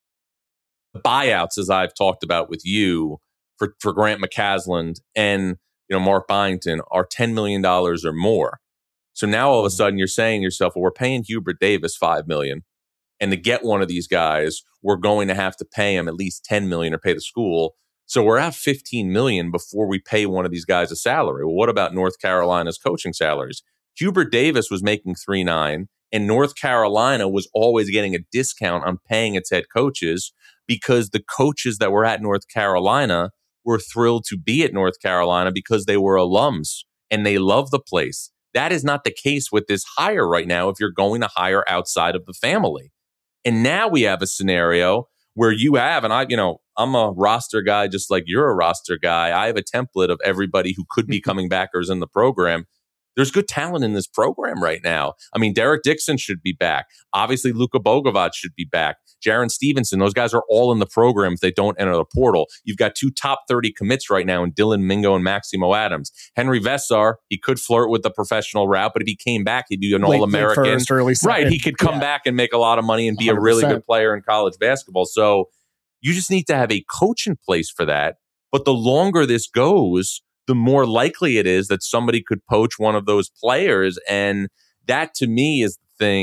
The buyouts, as I've talked about with you, for, for Grant McCasland and you know Mark Byington are ten million dollars or more. So now all of a sudden you're saying to yourself, well, we're paying Hubert Davis five million dollars. And to get one of these guys, we're going to have to pay him at least ten million dollars or pay the school. So we're at fifteen million dollars before we pay one of these guys a salary. Well, what about North Carolina's coaching salaries? Hubert Davis was making three nine, and North Carolina was always getting a discount on paying its head coaches because the coaches that were at North Carolina were thrilled to be at North Carolina because they were alums and they love the place. That is not the case with this hire right now if you're going to hire outside of the family. And now we have a scenario where you have, and I, you know, I'm a roster guy just like you're a roster guy. I have a template of everybody who could be coming back or is in the program. There's good talent in this program right now. I mean, Derek Dixon should be back. Obviously, Luka Bogovac should be back. Jaron Stevenson, those guys are all in the program if they don't enter the portal. You've got two top thirty commits right now in Dylan Mingo and Maximo Adams. Henry Vessar, he could flirt with the professional route, but if he came back, he'd be an late, All-American. Late first, early second. Right, he could come yeah. back and make a lot of money and be one hundred percent a really good player in college basketball. So you just need to have a coach in place for that. But the longer this goes, the more likely it is that somebody could poach one of those players. And that, to me, is the thing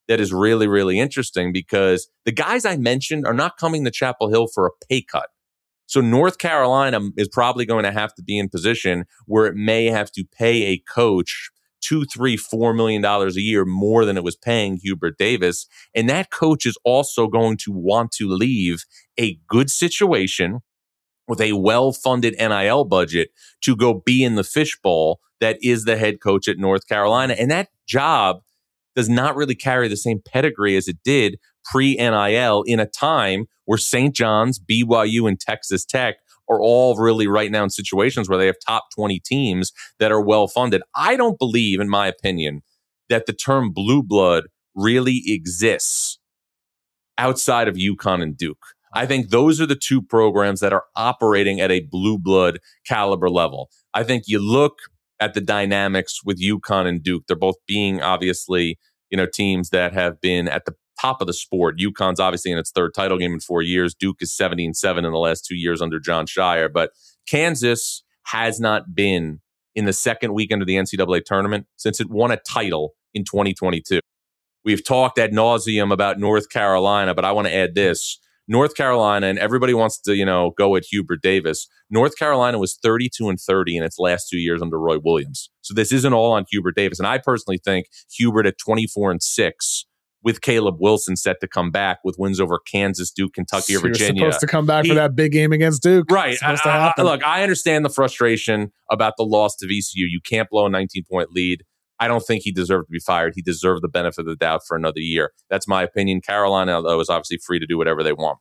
that is really, really interesting because the guys I mentioned are not coming to Chapel Hill for a pay cut. So North Carolina is probably going to have to be in position where it may have to pay a coach two, three, four million dollars a year more than it was paying Hubert Davis. And that coach is also going to want to leave a good situation with a well-funded N I L budget to go be in the fishbowl that is the head coach at North Carolina. And that job does not really carry the same pedigree as it did pre-N I L in a time where Saint John's, B Y U, and Texas Tech are all really right now in situations where they have top twenty teams that are well-funded. I don't believe, in my opinion, that the term blue blood really exists outside of UConn and Duke. I think those are the two programs that are operating at a blue blood caliber level. I think you look at the dynamics with UConn and Duke. They're both being obviously, you know, teams that have been at the top of the sport. UConn's obviously in its third title game in four years. Duke is seventy and seven in the last two years under John Shire. But Kansas has not been in the second weekend of the N C double A tournament since it won a title in twenty twenty-two. We've talked ad nauseum about North Carolina, but I want to add this. North Carolina, and everybody wants to, you know, go at Hubert Davis. North Carolina was thirty-two and thirty in its last two years under Roy Williams. So this isn't all on Hubert Davis. And I personally think Hubert at twenty-four and six with Caleb Wilson set to come back with wins over Kansas, Duke, Kentucky, so or Virginia. You're supposed to come back he, for that big game against Duke. Right. I, I, I, look, I understand the frustration about the loss to V C U. You can't blow a nineteen-point lead. I don't think he deserved to be fired. He deserved the benefit of the doubt for another year. That's my opinion. Carolina, though, is obviously free to do whatever they want.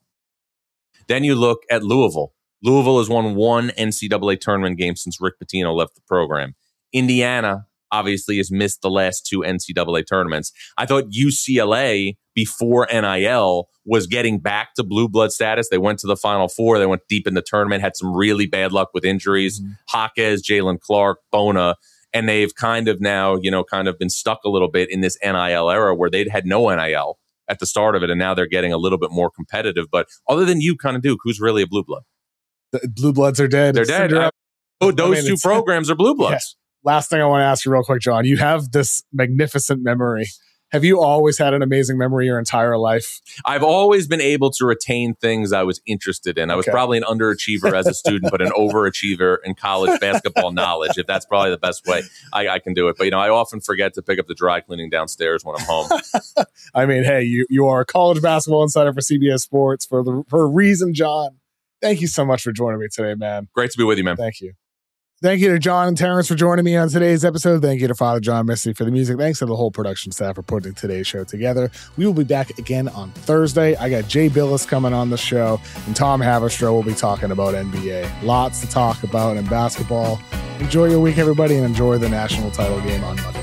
Then you look at Louisville. Louisville has won one N C double A tournament game since Rick Pitino left the program. Indiana obviously has missed the last two N C double A tournaments. I thought U C L A before N I L was getting back to blue blood status. They went to the Final Four. They went deep in the tournament, had some really bad luck with injuries. Mm-hmm. Jaquez, Jalen Clark, Bona. And they've kind of now, you know, kind of been stuck a little bit in this N I L era where they'd had no N I L at the start of it, and now they're getting a little bit more competitive. But other than UConn and Duke, who's really a blue blood? The blue bloods are dead. They're dead. I, oh, those I mean, two programs are blue bloods. Yeah. Last thing I want to ask you real quick, John. You have this magnificent memory. Have you always had an amazing memory your entire life? I've always been able to retain things I was interested in. I was okay. probably an underachiever as a student, but an overachiever in college basketball knowledge, if that's probably the best way I, I can do it. But, you know, I often forget to pick up the dry cleaning downstairs when I'm home. I mean, hey, you, you are a college basketball insider for C B S Sports for, the, for a reason, John. Thank you so much for joining me today, man. Great to be with you, man. Thank you. Thank you to John and Terrence for joining me on today's episode. Thank you to Father John Missy for the music. Thanks to the whole production staff for putting today's show together. We will be back again on Thursday. I got Jay Billis coming on the show, and Tom Haverstraw will be talking about N B A. Lots to talk about in basketball. Enjoy your week, everybody, and enjoy the national title game on Monday.